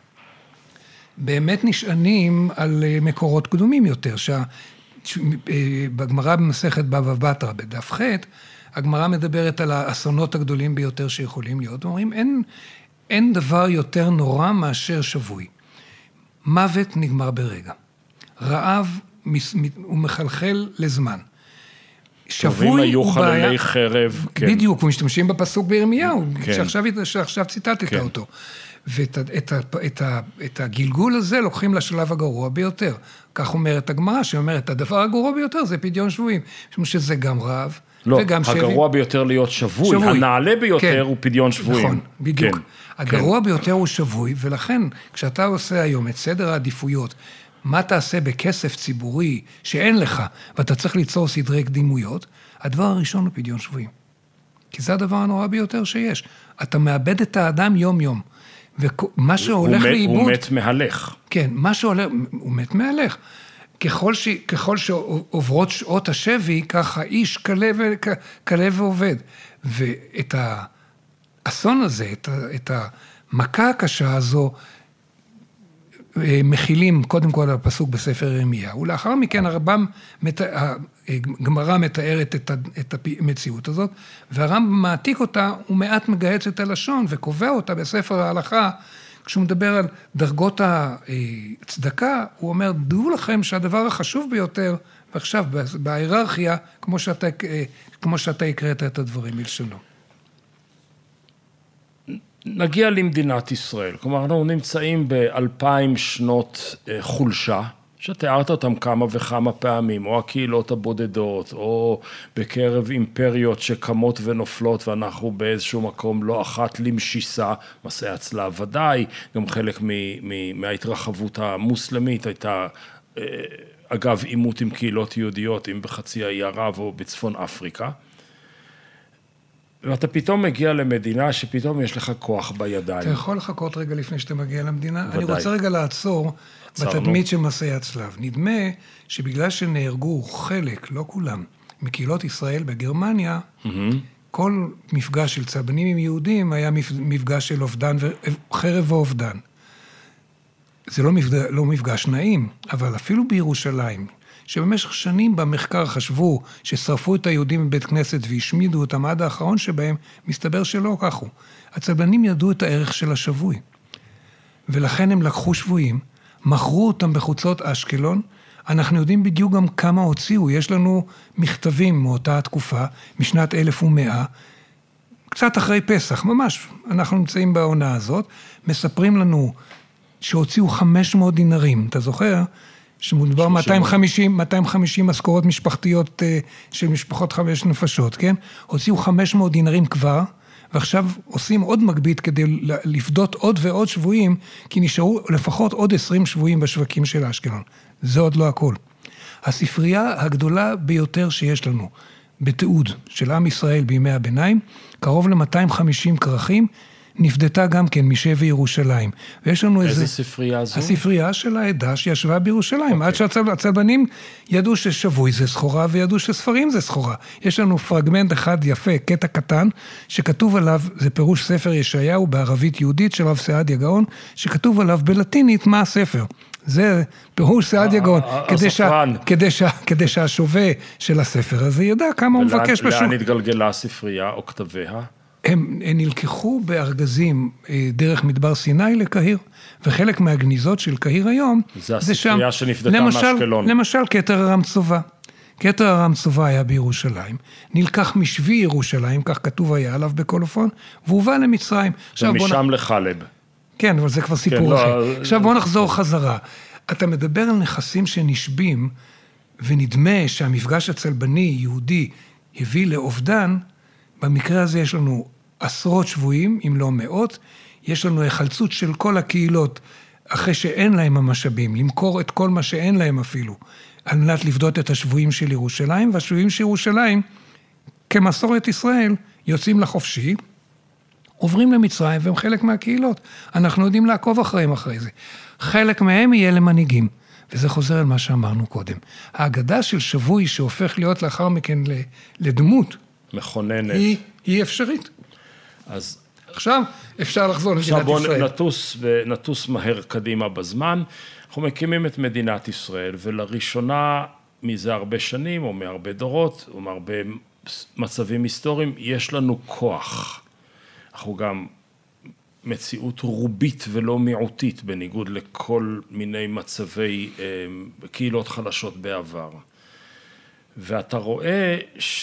באמת נשענים על מקורות קדומים יותר, שבגמרא במסכת בבא בתרא בדף ח', הגמרא מדברת על האסונות הגדולים ביותר שיכולים להיות, אומרים, אין, אין דבר יותר נורא מאשר שבוי. מוות נגמר ברגע. רעב הוא מחלחל לזמן. שבוי היו חללי חרב, כן. בדיוק, ומשתמשים בפסוק בירמיהו, כן. שעכשיו, שעכשיו ציטטת כן. אותו. ואת את, את, את הגלגול הזה לוקחים לשלב הגרוע ביותר. כך אומרת הגמרא, שאומרת, הדבר הגרוע ביותר זה פדיון שבויים, משום שזה גם רעב, לא, וגם שבי. הגרוע ביותר להיות שבוי, שבוי. הנעלה ביותר כן. הוא פדיון שבויים. נכון, בדיוק. כן. הגרוע כן. ביותר הוא שבוי, ולכן כשאתה עושה היום את סדר העדיפויות, מה תעשה בכסף ציבורי שאין לך, ואתה צריך ליצור סדרי קדימויות, הדבר הראשון הוא פדיון שבויים. כי זה הדבר הנורא ביותר שיש. אתה מאבד את האדם יום-יום. ומה שהולך הוא לאיבוד... הוא מת מהלך. כן, מה שהולך... הוא מת מהלך. ככל, ש, ככל שעוברות שעות השבי, ככה איש קלה ועובד. ואת האסון הזה, את, את המכה הקשה הזו, מכילים קודם כל על הפסוק בספר ירמיה, ולאחר מכן הרמב"ם, הגמרא מתארת את, את המציאות הזאת, והרמב"ם מעתיק אותה, הוא מעט מגהץ את הלשון, וקובע אותה בספר ההלכה, כשהוא מדבר על דרגות הצדקה, הוא אומר, דעו לכם שהדבר החשוב ביותר, ועכשיו בהיררכיה, כמו שאתה, כמו שאתה הקראת את הדברים מלשונו. נגיע למדינת ישראל, כלומר אנחנו נמצאים באלפיים שנות חולשה, שתיארת אותם כמה וכמה פעמים, או הקהילות הבודדות, או בקרב אימפריות שקמות ונופלות, ואנחנו באיזשהו מקום לא אחת למשיסה, מסעי הצלב ודאי, גם חלק מ- מ- מההתרחבות המוסלמית הייתה, אגב, עימות עם קהילות יהודיות, אם בחצי האי ערב או בצפון אפריקה, ואתה פתאום מגיע למדינה שפתאום יש לך כוח בידיים. אתה יכול לחכות רגע לפני שאתה מגיע למדינה? ודאי. אני רוצה רגע לעצור עצרנו. בתדמית של מסעי הצלב. נדמה שבגלל שנהרגו חלק, לא כולם, מקהילות ישראל בגרמניה, mm-hmm. כל מפגש של צלבנים עם יהודים היה מפגש של אובדן, חרב ואובדן. זה לא מפגש, לא מפגש נעים, אבל אפילו בירושלים, שבמשך שנים במחקר חשבו ששרפו את היהודים בבית כנסת והשמידו אותם עד האחרון שבהם, מסתבר שלא כך הוא. הצלבנים ידעו את הערך של השבוי, ולכן הם לקחו שבויים, מכרו אותם בחוצות אשקלון, אנחנו יודעים בדיוק גם כמה הוציאו, יש לנו מכתבים מאותה התקופה, משנת אלף ומאה, קצת אחרי פסח, ממש, אנחנו נמצאים בעונה הזאת, מספרים לנו שהוציאו חמש מאות דינרים, אתה זוכר? שמודבר מאתיים וחמישים משכורות משפחתיות של משפחות חמש נפשות, כן? הוציאו חמש מאות דינרים כבר, ועכשיו עושים עוד מגבית כדי לפדות עוד ועוד שבויים, כי נשארו לפחות עוד עשרים שבויים בשווקים של אשקלון. זה עוד לא הכל. הספרייה הגדולה ביותר שיש לנו, בתיעוד של עם ישראל בימי הביניים, קרוב ל-מאתיים וחמישים כרכים, נפדתה גם כן משבי ירושלים. ויש לנו איזה איזה... ספרייה זו? הספרייה של העדה שישבה בירושלים. Okay. עד שהצלבנים ידעו ששבוי זה סחורה, וידעו שספרים זה סחורה. יש לנו פרגמנט אחד יפה, קטע קטן, שכתוב עליו, זה פירוש ספר ישעיהו בערבית יהודית של רב סעדיה גאון, שכתוב עליו בלטינית מה הספר. זה פירוש סעדיה גאון, כדי, שה, כדי, שה, כדי שהשווה של הספר הזה ידע כמה הוא מבקש בשוק. לאן התגלגלה הספרייה או כתביה? הם, הם נלקחו בארגזים דרך מדבר סיני לקהיר, וחלק מהגניזות של קהיר היום, זה הספרייה שנפדתה מאשקלון. למשל, כתר ארם צובה. כתר ארם צובה היה בירושלים, נלקח משבי ירושלים, כך כתוב היה עליו בקולופון, והובא למצרים. ומשם לחלב. כן, אבל זה כבר סיפור כן, אחר. לא... עכשיו בוא נחזור חזרה. אתה מדבר על נכסים שנשבים, ונדמה שהמפגש הצלבני, יהודי, הביא לאובדן, במקרה הזה יש לנו עשרות שבויים, אם לא מאות, יש לנו החלצות של כל הקהילות, אחרי שאין להם המשאבים, למכור את כל מה שאין להם אפילו, על מנת לבדות את השבויים של ירושלים, והשבויים של ירושלים, כמסורת ישראל, יוצאים לחופשי, עוברים למצרים והם חלק מהקהילות. אנחנו יודעים לעקוב אחריהם אחרי זה. חלק מהם יהיה למנהיגים. וזה חוזר על מה שאמרנו קודם. ההגדה של שבוי שהופך להיות לאחר מכן לדמות. מכוננת. היא, היא אפשרית. אז עכשיו אפשר לחזור למדינת ישראל. עכשיו בואו נטוס, נטוס מהר קדימה בזמן. אנחנו מקימים את מדינת ישראל, ולראשונה מזה הרבה שנים, או מהרבה דורות, או מהרבה מצבים היסטוריים, יש לנו כוח. אנחנו גם מציאות רובית ולא מיעוטית, בניגוד לכל מיני מצבי אה, קהילות חלשות בעבר. ואתה רואה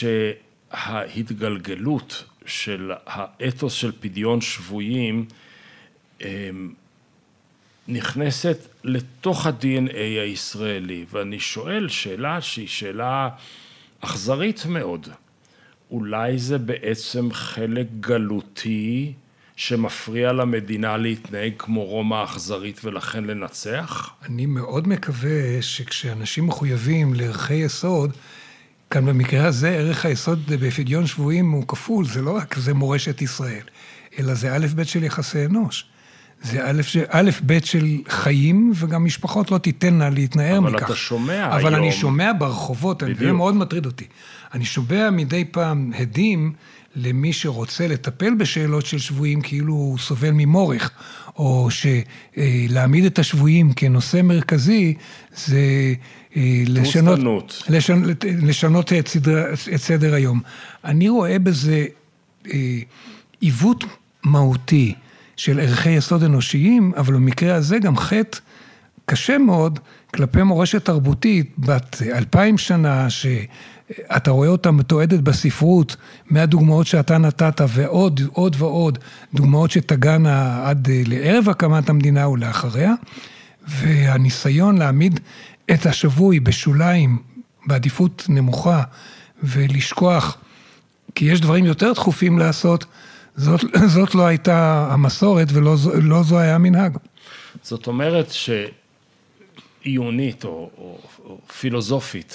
שההתגלגלות של האתוס של פדיון שבויים אה, נכנסת לתוך ה-די אן איי הישראלי, ואני שואל שאלה שהיא שאלה אכזרית מאוד. אולי זה בעצם חלק גלותי שמפריע למדינה להתנהג כמו רומא האכזרית ולכן לנצח? אני מאוד מקווה שכשאנשים מחויבים לערכי יסוד, כאן במקרה הזה ערך היסוד בפדיון שבויים הוא כפול, זה לא רק זה מורשת ישראל, אלא זה א' ב' של יחסי אנוש. זה א', א' ב' של חיים, וגם משפחות לא תיתנה להתנער אבל מכך. אבל אתה שומע אבל היום. אבל אני שומע ברחובות, זה מאוד מטריד אותי. אני שומע מדי פעם הדים למי שרוצה לטפל בשאלות של שבויים, כאילו הוא סובל ממורך, או שלהעמיד את השבויים כנושא מרכזי, זה לשנות, לשנות, לשנות את סדר, את סדר היום. אני רואה בזה עיוות מהותי, של ערכי יסוד אנושיים, אבל במקרה הזה גם חטא קשה מאוד כלפי מורשת תרבותית, בת אלפיים שנה, שאתה רואה אותה מתועדת בספרות, מהדוגמאות שאתה נתת, ועוד עוד ועוד דוגמאות שתגענה עד לערב הקמת המדינה ולאחריה, והניסיון להעמיד את השבוי בשוליים, בעדיפות נמוכה, ולשכוח, כי יש דברים יותר דחופים לעשות, זאת, זאת לא הייתה המסורת ולא לא זו היה המנהג. זאת אומרת שעיונית או, או, או פילוסופית,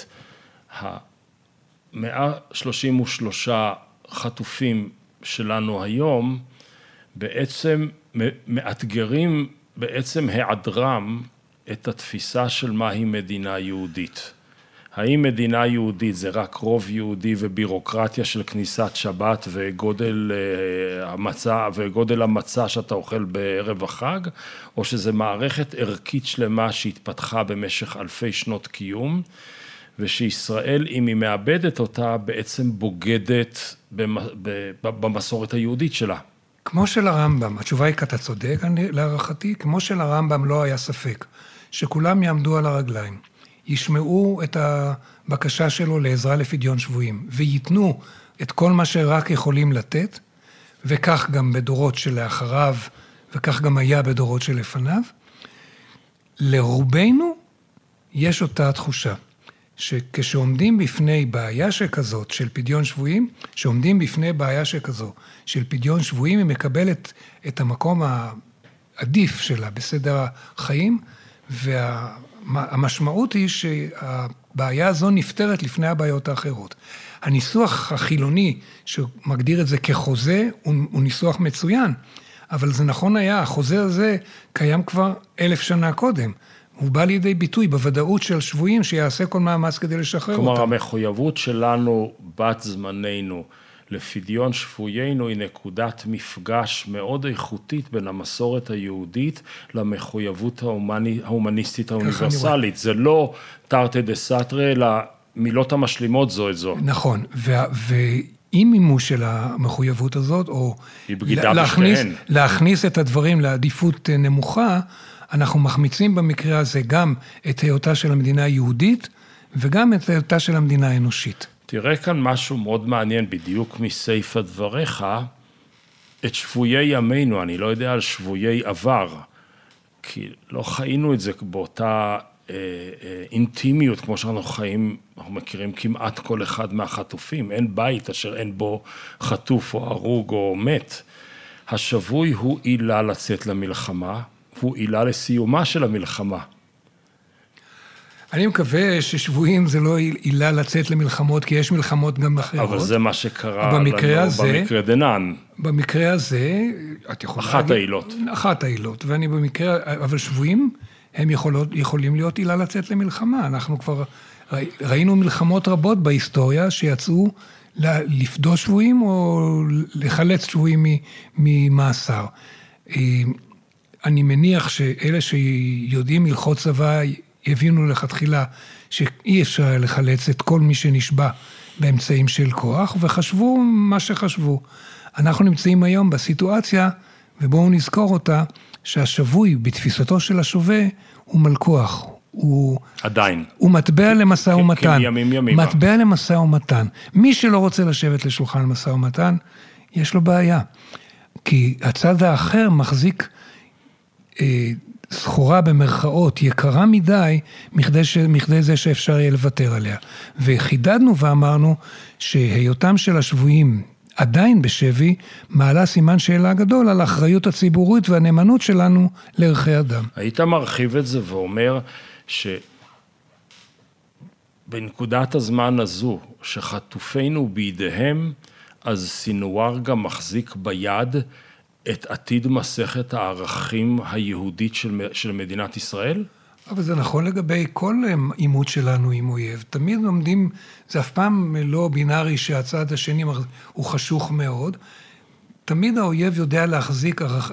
ה-מאה שלושים ושלושה חטופים שלנו היום, בעצם מאתגרים בעצם היעדרם את התפיסה של מהי מדינה יהודית. האם מדינה יהודית זה רק רוב יהודי ובירוקרטיה של כניסת שבת וגודל המצה, וגודל המצה שאתה אוכל בערב החג, או שזה מערכת ערכית שלמה שהתפתחה במשך אלפי שנות קיום, ושישראל, אם היא מאבדת אותה, בעצם בוגדת במסורת היהודית שלה. כמו של הרמב"ם, התשובה היא אתה צודק להערכתי, כמו של הרמב"ם לא היה ספק, שכולם יעמדו על הרגליים. ישמעו את הבקשה שלו לעזרה לפדיון שבויים, ויתנו את כל מה שרק יכולים לתת, וכך גם בדורות שלאחריו, וכך גם היה בדורות שלפניו. לרובנו יש אותה תחושה, שכשעומדים בפני בעיה שכזאת של פדיון שבויים, שעומדים בפני בעיה שכזו של פדיון שבויים, היא מקבלת את המקום העדיף שלה בסדר החיים, וה... המשמעות היא שהבעיה הזו נפתרת לפני הבעיות האחרות. הניסוח החילוני שמגדיר את זה כחוזה הוא, הוא ניסוח מצוין, אבל זה נכון היה, החוזה הזה קיים כבר אלף שנה קודם. הוא בא לידי ביטוי בוודאות של שבויים שיעשה כל מאמץ כדי לשחרר כלומר, אותם. כלומר, המחויבות שלנו, בת זמננו, לפדיון שבויינו, היא נקודת מפגש מאוד איכותית בין המסורת היהודית למחויבות ההומני, ההומניסטית האוניברסלית. זה לא תרתי דה סתרי, אלא מילות המשלימות זו את זו. נכון, ועם מימוש של המחויבות הזאת, או להכניס, להכניס את הדברים לעדיפות נמוכה, אנחנו מחמיצים במקרה הזה גם את היותה של המדינה היהודית, וגם את היותה של המדינה האנושית. תראה כאן משהו מאוד מעניין, בדיוק מסעיף הדבריך, את שבויי ימינו, אני לא יודע על שבויי עבר, כי לא חיינו את זה באותה אה, אה, אינטימיות, כמו שאנחנו חיים, אנחנו מכירים כמעט כל אחד מהחטופים, אין בית אשר אין בו חטוף או הרוג או מת. השבוי הוא עילה לצאת למלחמה, הוא עילה לסיומה של המלחמה. אני מקווה ששבויים זה לא עילה לצאת למלחמות, כי יש מלחמות גם אחרות. אבל זה מה שקרה במקרה לנו הזה, במקרה דנן. במקרה הזה, את יכולה אחת להגיד, העילות. אחת העילות, ואני במקרה, אבל שבויים, הם יכולות, יכולים להיות עילה לצאת למלחמה. אנחנו כבר ראינו מלחמות רבות בהיסטוריה שיצאו לפדות שבויים או לחלץ שבויים ממאסר. אני מניח שאלה שיודעים הלכות צבא הבינו לכתחילה שאי אפשר לחלץ את כל מי שנשבע באמצעים של כוח, וחשבו מה שחשבו. אנחנו נמצאים היום בסיטואציה, ובואו נזכור אותה, שהשבוי בתפיסתו של השווה הוא מלכוח. הוא עדיין. הוא מטבע למשא ומתן. כימים ימימה. מטבע למשא ומתן. מי שלא רוצה לשבת לשולחן משא ומתן, יש לו בעיה. כי הצד האחר מחזיק אה, סחורה במרכאות יקרה מדי, מכדי, ש... מכדי זה שאפשר יהיה לוותר עליה. וחידדנו ואמרנו שהיותם של השבויים עדיין בשבי, מעלה סימן שאלה גדול על האחריות הציבורית והנאמנות שלנו לערכי אדם. היית מרחיב את זה ואומר שבנקודת הזמן הזו, שחטופינו בידיהם, אז סינואר גם מחזיק ביד את עתיד מסכת הערכים היהודית של, של מדינת ישראל? אבל זה נכון לגבי כל עימות שלנו עם אויב. תמיד לומדים, זה אף פעם לא בינארי שהצד השני הוא חשוך מאוד. תמיד האויב יודע להחזיק ערכ,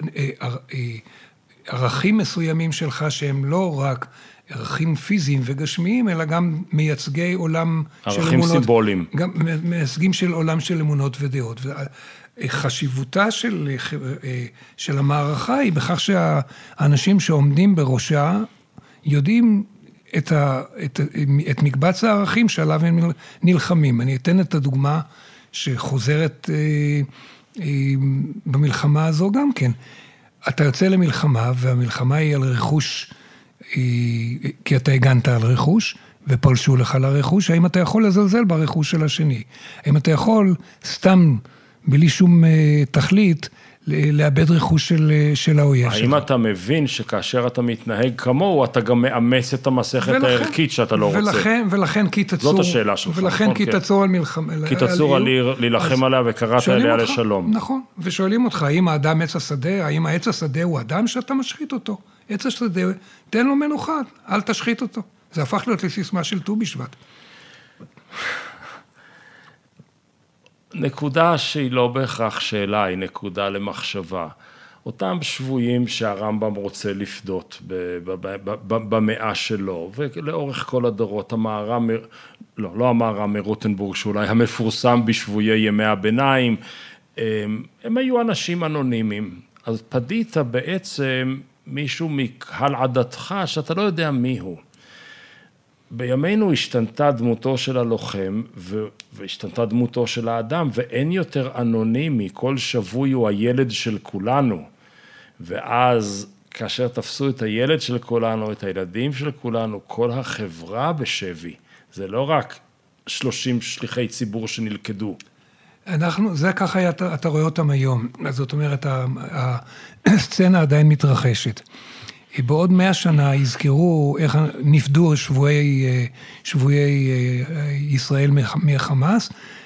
ערכים מסוימים שלך שהם לא רק ערכים פיזיים וגשמיים, אלא גם מייצגי עולם של אמונות. ערכים סימבוליים. גם מייצגים של עולם של אמונות ודעות. חשיבותה של, של המערכה היא בכך שהאנשים שעומדים בראשה יודעים את, ה, את, את מקבץ הערכים שעליו הם נלחמים. אני אתן את הדוגמה שחוזרת אה, אה, במלחמה הזו גם כן. אתה יוצא למלחמה, והמלחמה היא על רכוש, אה, כי אתה הגנת על רכוש, ופלשו לך לרכוש. האם אתה יכול לזלזל ברכוש של השני? האם אתה יכול סתם בלי שום תכלית, לאבד רכוש של, של האויב שלך. האם אתה מבין שכאשר אתה מתנהג כמוהו, אתה גם מאמץ את המסכת ולכן, הערכית שאתה לא ולכן, רוצה? ולכן כי תצור... זאת השאלה שלך. ולכן נכון, כי כן. תצור על מלחמה... כי תצור על להילחם עליה וקראת אליה אותך, לשלום. נכון, ושואלים אותך, האם האדם עץ השדה, האם העץ השדה הוא אדם שאתה משחית אותו? עץ השדה, תן לו מנוחה, אל תשחית אותו. זה הפך להיות לסיסמה של ט"ו בשבט. נקודה שהיא לא בהכרח שאלה, היא נקודה למחשבה. אותם שבויים שהרמב"ם רוצה לפדות במאה שלו, ולאורך כל הדורות, המערה, לא, לא המערה מרוטנבורג, שאולי המפורסם בשבויי ימי הביניים, הם, הם היו אנשים אנונימיים. אז פדית בעצם מישהו מקהל עדתך שאתה לא יודע מי הוא. בימינו השתנתה דמותו של הלוחם, והשתנתה דמותו של האדם, ואין יותר אנונימי, כל שבוי הוא הילד של כולנו. ואז, כאשר תפסו את הילד של כולנו, את הילדים של כולנו, כל החברה בשבי, זה לא רק שלושים שליחי ציבור שנלכדו. אנחנו, זה ככה אתה, אתה רואה אותם היום. אז זאת אומרת, הסצנה עדיין מתרחשת. בעוד מאה שנה יזכרו איך נפדו שבויי, שבויי ישראל מחמאס,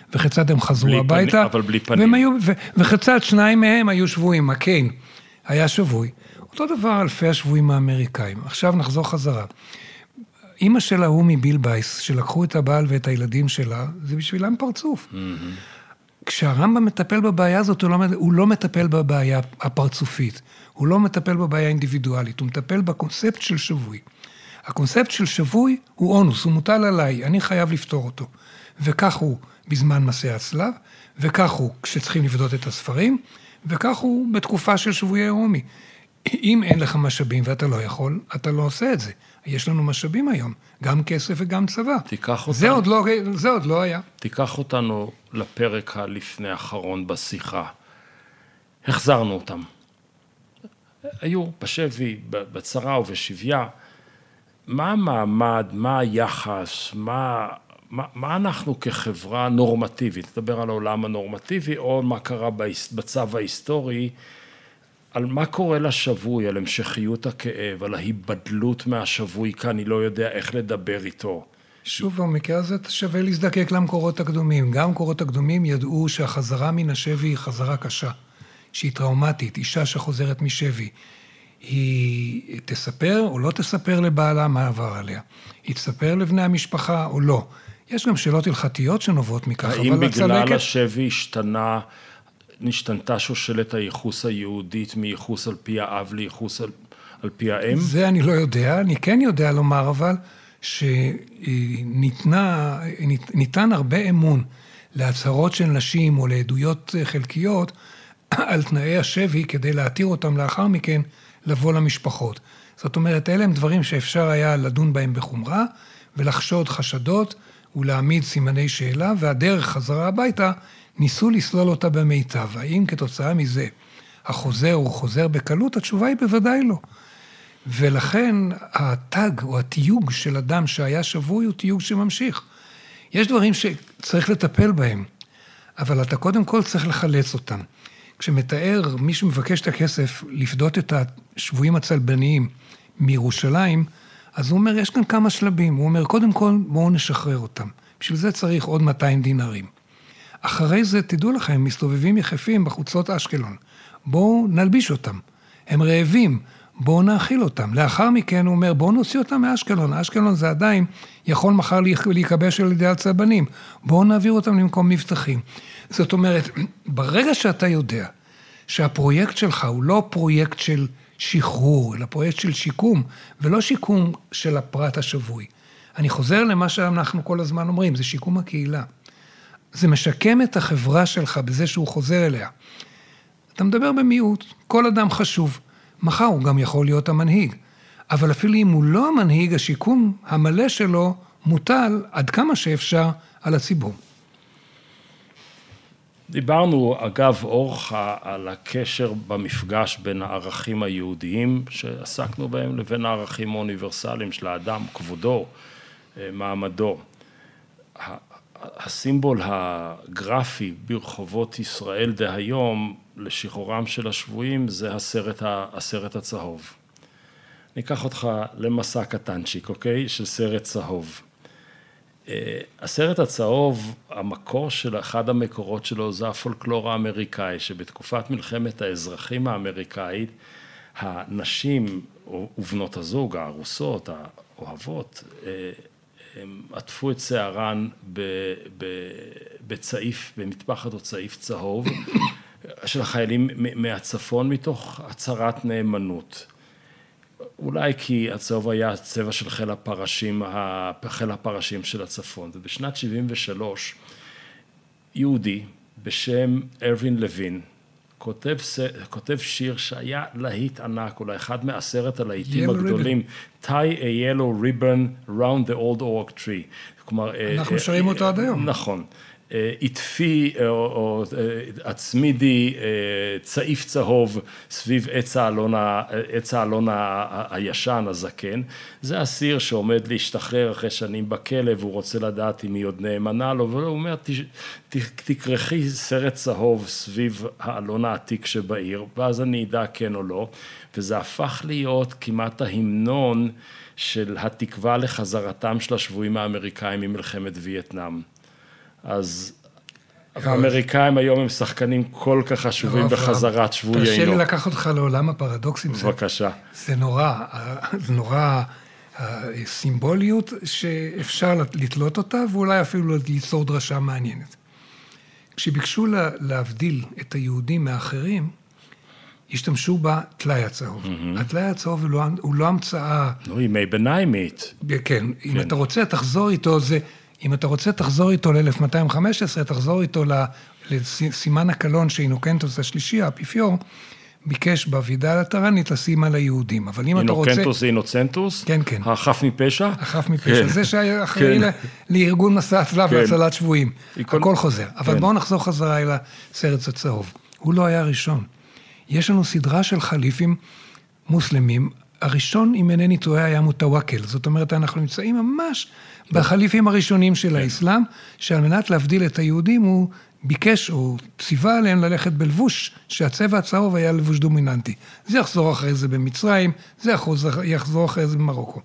וכיצד הם חזרו הביתה. פני, אבל בלי פנים. היו, ו, וכיצד שניים מהם היו שבויים, הקיין היה שבוי. אותו דבר אלפי השבויים האמריקאים. עכשיו נחזור חזרה. אמא שלה הוא מביל בייס, שלקחו את הבעל ואת הילדים שלה, זה בשבילם פרצוף. Mm-hmm. כשהרמב"ם מטפל בבעיה הזאת, הוא לא, הוא לא מטפל בבעיה הפרצופית, הוא לא מטפל בבעיה האינדיבידואלית, הוא מטפל בקונספט של שבוי. הקונספט של שבוי הוא אונוס, הוא מוטל עליי, אני חייב לפתור אותו. וכך הוא בזמן מסע הצלב, וכך הוא כשצריכים לבדות את הספרים, וכך הוא בתקופה של שבויי רומי. אם אין לך משאבים ואתה לא יכול, אתה לא עושה את זה. יש לנו משאבים היום, גם כסף וגם צבא. תיקח אותנו. זה עוד לא, זה עוד לא היה. תיקח אותנו לפרק הלפני האחרון בשיחה. החזרנו אותם. היו בשבי, בצרה ובשביה. מה המעמד, מה היחס, מה, מה, מה אנחנו כחברה נורמטיבית, נדבר על העולם הנורמטיבי, או מה קרה בצו ההיסטורי, על מה קורה לשבוי, על המשכיות הכאב, על ההיבדלות מהשבוי, כי אני לא יודע איך לדבר איתו. שוב, במקרה הזה שווה להזדקק למקורות הקדומים. גם מקורות הקדומים ידעו שהחזרה מן השבי היא חזרה קשה, שהיא טראומטית, אישה שחוזרת משבי. היא תספר או לא תספר לבעלה מה עבר עליה. היא תספר לבני המשפחה או לא. יש גם שאלות הלכתיות שנובעות מכך, אבל האם בגלל הצלקת... השבי השתנה, נשתנתה שושלת הייחוס היהודית מייחוס על פי האב לייחוס על, על פי האם? זה אני לא יודע, אני כן יודע לומר אבל שניתנה, ניתן הרבה אמון להצהרות של נשים או לעדויות חלקיות על תנאי השבי כדי להתיר אותם לאחר מכן לבוא למשפחות. זאת אומרת, אלה הם דברים שאפשר היה לדון בהם בחומרה ולחשוד חשדות ולהעמיד סימני שאלה, והדרך חזרה הביתה ניסו לסלול אותה במיטב. האם כתוצאה מזה החוזר הוא חוזר בקלות? התשובה היא בוודאי לא. ולכן התג או התיוג של אדם שהיה שבוי הוא תיוג שממשיך. יש דברים שצריך לטפל בהם, אבל אתה קודם כל צריך לחלץ אותם. כשמתאר מי שמבקש את הכסף לפדות את השבויים הצלבניים מירושלים, אז הוא אומר, יש כאן כמה שלבים. הוא אומר, קודם כל, בואו נשחרר אותם. בשביל זה צריך עוד מאתיים דינרים. אחרי זה, תדעו לכם, מסתובבים יחפים בחוצות אשקלון. בואו נלביש אותם. הם רעבים, בואו נאכיל אותם. לאחר מכן הוא אומר, בואו נוציא אותם מאשקלון. אשקלון זה עדיין יכול מחר להיקבש על ידי הצלבנים. בואו נעביר אותם למקום מבטחים. זאת אומרת, ברגע שאתה יודע שהפרויקט שלך הוא לא פרויקט של שחרור, אלא פרויקט של שיקום, ולא שיקום של הפרט השבוי. אני חוזר למה שאנחנו כל הזמן אומרים, זה שיקום הקהילה. זה משקם את החברה שלך בזה שהוא חוזר אליה. אתה מדבר במיעוט, כל אדם חשוב. מחר הוא גם יכול להיות המנהיג. אבל אפילו אם הוא לא המנהיג, השיקום המלא שלו מוטל עד כמה שאפשר על הציבור. דיברנו, אגב, אורחה, על הקשר במפגש בין הערכים היהודיים שעסקנו בהם לבין הערכים האוניברסליים של האדם, כבודו, מעמדו. הסימבול הגרפי ברחובות ישראל דהיום לשחרורם של השבויים זה הסרט, הסרט הצהוב. אני אקח אותך למסע קטנצ'יק, אוקיי? של סרט צהוב. הסרט הצהוב, המקור של, אחד המקורות שלו זה הפולקלור האמריקאי, שבתקופת מלחמת האזרחים האמריקאית, הנשים ובנות הזוג, הארוסות, האוהבות, הם עטפו את שערן בצעיף, במטפחת או צעיף צהוב, של החיילים מהצפון מתוך הצהרת נאמנות. אולי כי הצהוב היה צבע של חיל הפרשים, חיל הפרשים של הצפון. ובשנת שבעים ושלוש, יהודי בשם ארווין לוין, כותב, כותב שיר שהיה להיט ענק, אולי אחד מעשרת הלהיטים הגדולים, tie a yellow ribbon round the old oak tree. כלומר, אנחנו שרים אותו עד היום. נכון. עטפי או הצמידי צעיף צהוב סביב עץ האלון, עץ האלון הישן, הזקן. זה אסיר שעומד להשתחרר אחרי שנים בכלא, והוא רוצה לדעת אם היא עוד נאמנה לו, והוא אומר, תקרחי סרט צהוב סביב האלון העתיק שבעיר, ואז אני אדע כן או לא, וזה הפך להיות כמעט ההמנון של התקווה לחזרתם של השבויים האמריקאים ממלחמת וייטנאם. אז האמריקאים היום הם שחקנים כל כך חשובים בחזרת שבויינו. תרשה לי לקח אותך לעולם הפרדוקסים. בבקשה. זה נורא, זה נורא סימבוליות שאפשר לתלות אותה, ואולי אפילו ליצור דרשה מעניינת. כשביקשו להבדיל את היהודים מאחרים, השתמשו בתלי הצהוב. התלי הצהוב הוא לא המצאה... לא, ימי ביניימית. כן, אם אתה רוצה, תחזור איתו, זה... אם אתה רוצה, תחזור איתו ל-אלף מאתיים וחמש עשרה, תחזור איתו לסימן הקלון שאינוקנטוס השלישי, האפיפיור, ביקש בוועידה הלטרנית לשים על היהודים. אבל אם אתה רוצה... אינוקנטוס זה אינוצנטוס? כן, כן. החף מפשע? החף מפשע. זה שהיה אחראי לארגון מסע הצלב להצלת שבויים. הכל חוזר. אבל בואו נחזור חזרה אל הסרט הצהוב. הוא לא היה הראשון. יש לנו סדרה של חליפים מוסלמים. הראשון, אם אינני טועה, היה מוטוואקל. זאת אומרת, אנחנו נמצאים ממש בחליפים הראשונים של האסלאם, שעל מנת להבדיל את היהודים, הוא ביקש או ציווה עליהם ללכת בלבוש, שהצבע הצהוב היה לבוש דומיננטי. זה יחזור אחרי זה במצרים, זה יחזור אחרי זה במרוקו.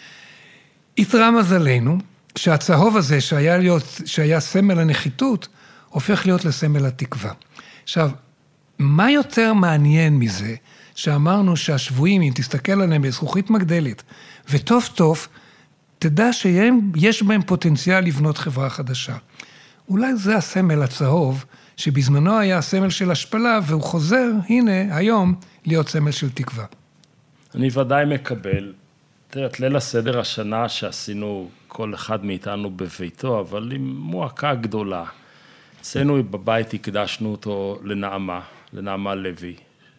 יתרה מזלנו, שהצהוב הזה, שהיה, להיות, שהיה סמל הנחיתות, הופך להיות לסמל התקווה. עכשיו, מה יותר מעניין מזה, שאמרנו שהשבויים, אם תסתכל עליהם בזכוכית מגדלת, וטוב טוב, תדע שיש בהם פוטנציאל לבנות חברה חדשה. אולי זה הסמל הצהוב, שבזמנו היה הסמל של השפלה, והוא חוזר, הנה, היום, להיות סמל של תקווה. אני ודאי מקבל. תראה, את ליל הסדר השנה שעשינו כל אחד מאיתנו בביתו, אבל עם מועקה גדולה. אצלנו בבית הקדשנו אותו לנעמה, לנעמה לוי,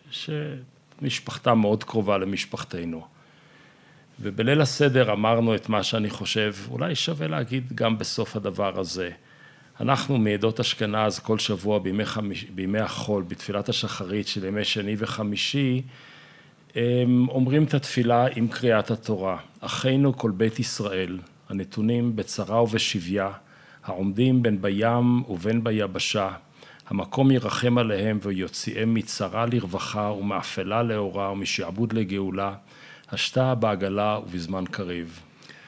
שמשפחתה מאוד קרובה למשפחתנו. ובליל הסדר אמרנו את מה שאני חושב, אולי שווה להגיד גם בסוף הדבר הזה. אנחנו מעדות אשכנז כל שבוע בימי, חמיש, בימי החול, בתפילת השחרית של ימי שני וחמישי, אומרים את התפילה עם קריאת התורה. אחינו כל בית ישראל, הנתונים בצרה ובשביה, העומדים בין בים ובין ביבשה, המקום ירחם עליהם ויוציאם מצרה לרווחה ומאפלה לאורה ומשעבוד לגאולה, השתה בעגלה ובזמן קריב.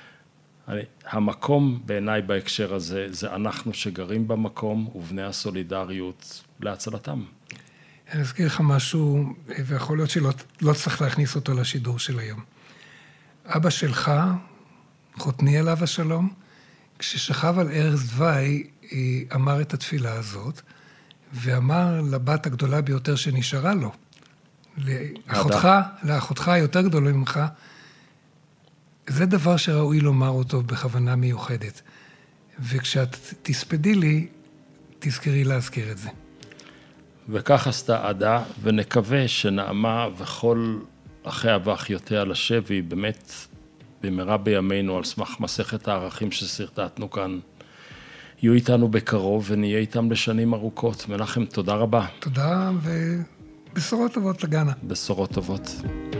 המקום בעיניי בהקשר הזה, זה אנחנו שגרים במקום ובני הסולידריות להצלתם. אני אזכיר לך משהו, ויכול להיות שלא לא צריך להכניס אותו לשידור של היום. אבא שלך, חותני עליו השלום, כששכב על ערש דווי, אמר את התפילה הזאת, ואמר לבת הגדולה ביותר שנשארה לו, לאחותך, לאחותך היותר גדולה ממך, זה דבר שראוי לומר אותו בכוונה מיוחדת. וכשאת תספדי לי, תזכרי להזכיר את זה. וכך עשתה עדה, ונקווה שנעמה וכל אחיה ואחיותיה לשבי, באמת במהרה בימינו, על סמך מסכת הערכים שסרטטנו כאן, יהיו איתנו בקרוב ונהיה איתם לשנים ארוכות. מנחם, תודה רבה. תודה, ובשורות טובות לגנה. בשורות טובות.